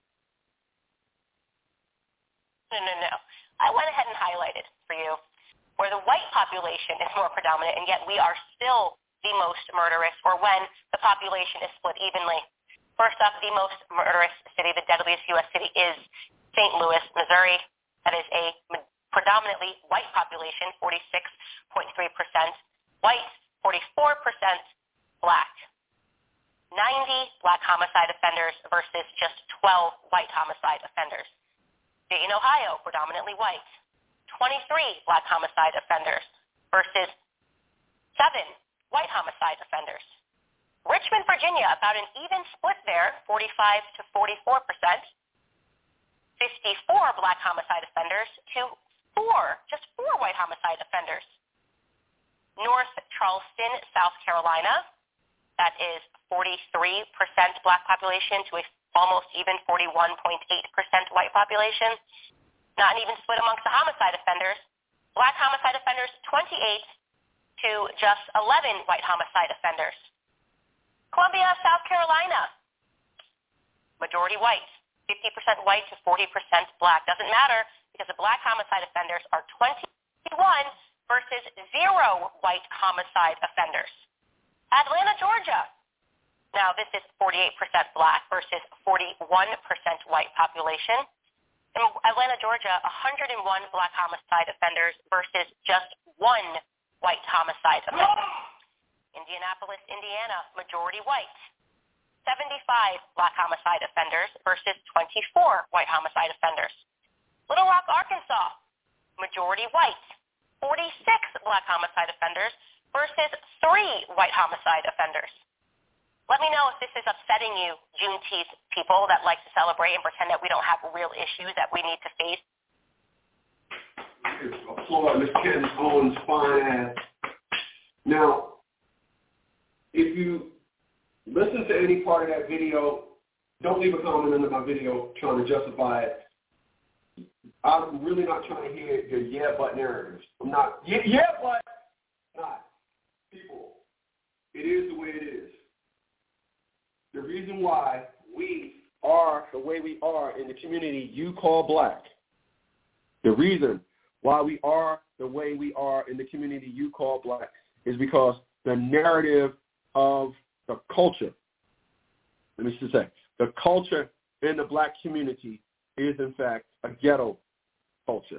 No, no, no. I went ahead and highlighted for you where the white population is more predominant, and yet we are still the most murderous, or when the population is split evenly. First up, the most murderous city, the deadliest U S city, is Saint Louis, Missouri. That is a predominantly white population, forty-six point three percent white, forty-four percent black. ninety black homicide offenders versus just twelve white homicide offenders. Dayton, Ohio, predominantly white, twenty-three black homicide offenders versus seven white homicide offenders. Richmond, Virginia, about an even split there, forty-five to forty-four percent. fifty-four black homicide offenders to four, just four white homicide offenders. North Charleston, South Carolina, that is forty-three percent black population to a almost even forty-one point eight percent white population. Not an even split amongst the homicide offenders. Black homicide offenders, twenty-eight to just eleven white homicide offenders. Columbia, South Carolina, majority white, fifty percent white to forty percent black. Doesn't matter because the black homicide offenders are twenty-one versus zero white homicide offenders. Atlanta, Georgia. Now, this is forty-eight percent black versus forty-one percent white population. In Atlanta, Georgia, one hundred one black homicide offenders versus just one white homicide offender. Indianapolis, Indiana, majority white. seventy-five black homicide offenders versus twenty-four white homicide offenders. Little Rock, Arkansas, majority white. forty-six black homicide offenders versus three white homicide offenders. Let me know if this is upsetting you, Juneteenth people that like to celebrate and pretend that we don't have real issues that we need to face. Applaud Miz Candace Owens' fine ass. Now, if you listen to any part of that video, don't leave a comment under my video trying to justify it. I'm really not trying to hear your yeah, but narratives. I'm not, yeah, yeah, but not. People, it is the way it is. The reason why we are the way we are in the community you call black, the reason why we are the way we are in the community you call black is because the narrative of the culture, let me just say, the culture in the black community is, in fact, a ghetto culture.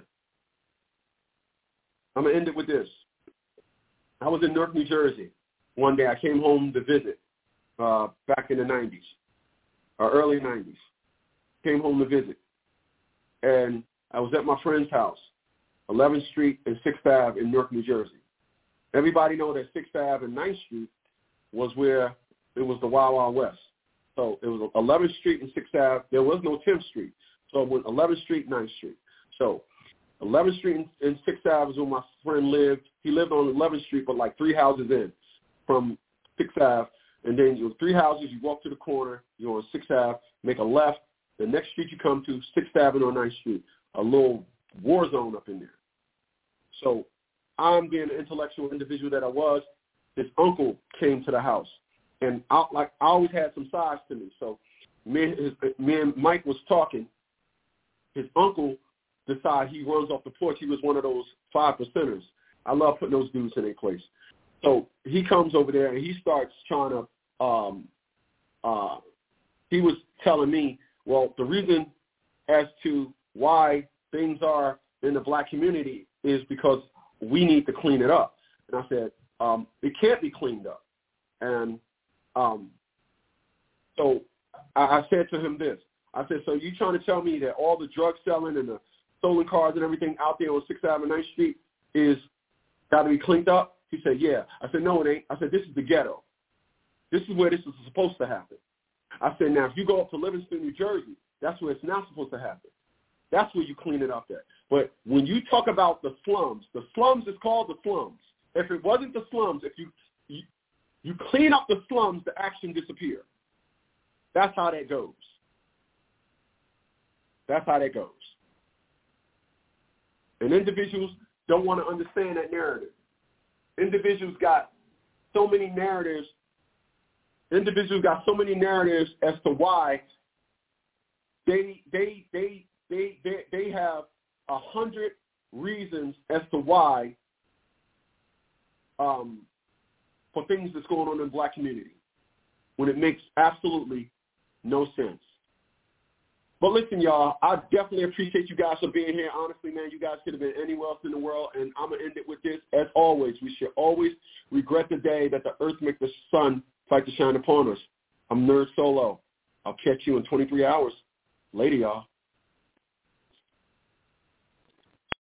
I'm going to end it with this. I was in Newark, New Jersey. One day I came home to visit uh, back in the nineties, or early nineties. Came home to visit. And I was at my friend's house, eleventh Street and sixth Avenue in Newark, New Jersey. Everybody know that sixth Avenue and ninth Street was where it was the Wild Wild West. So it was eleventh Street and sixth Avenue. There was no tenth Street. So it went eleventh Street, ninth Street. So eleventh Street and sixth Avenue is where my friend lived. He lived on eleventh Street, but like three houses in from sixth Avenue. And then you three houses, you walk to the corner, you're on sixth Avenue, make a left. The next street you come to, sixth Avenue or ninth Street, a little war zone up in there. So I'm being an intellectual individual that I was. His uncle came to the house. And I, like I always had some sides to me. So me and, his, me and Mike was talking. His uncle decided he runs off the porch. He was one of those five percenters. I love putting those dudes in their place. So he comes over there and he starts trying to, um, uh, he was telling me, well, the reason as to why things are in the black community is because we need to clean it up. And I said, um, it can't be cleaned up. And um, so I, I said to him this. I said, so you trying to tell me that all the drug selling and the stolen cars and everything out there on sixth Avenue, ninth Street is got to be cleaned up? He said, yeah. I said, no, it ain't. I said, this is the ghetto. This is where this is supposed to happen. I said, now, if you go up to Livingston, New Jersey, that's where it's not supposed to happen. That's where you clean it up at. But when you talk about the slums, the slums is called the slums. If it wasn't the slums, if you you, you clean up the slums, the action disappear. That's how that goes. That's how that goes. And individuals don't want to understand that narrative. Individuals got so many narratives. Individuals got so many narratives as to why they they they they they, they have a hundred reasons as to why um, for things that's going on in the black community, when it makes absolutely no sense. But listen, y'all, I definitely appreciate you guys for being here. Honestly, man, you guys could have been anywhere else in the world, and I'm going to end it with this. As always, we should always regret the day that the earth makes the sun fight to shine upon us. I'm Nerd Solo. I'll catch you in twenty-three hours. Later, y'all.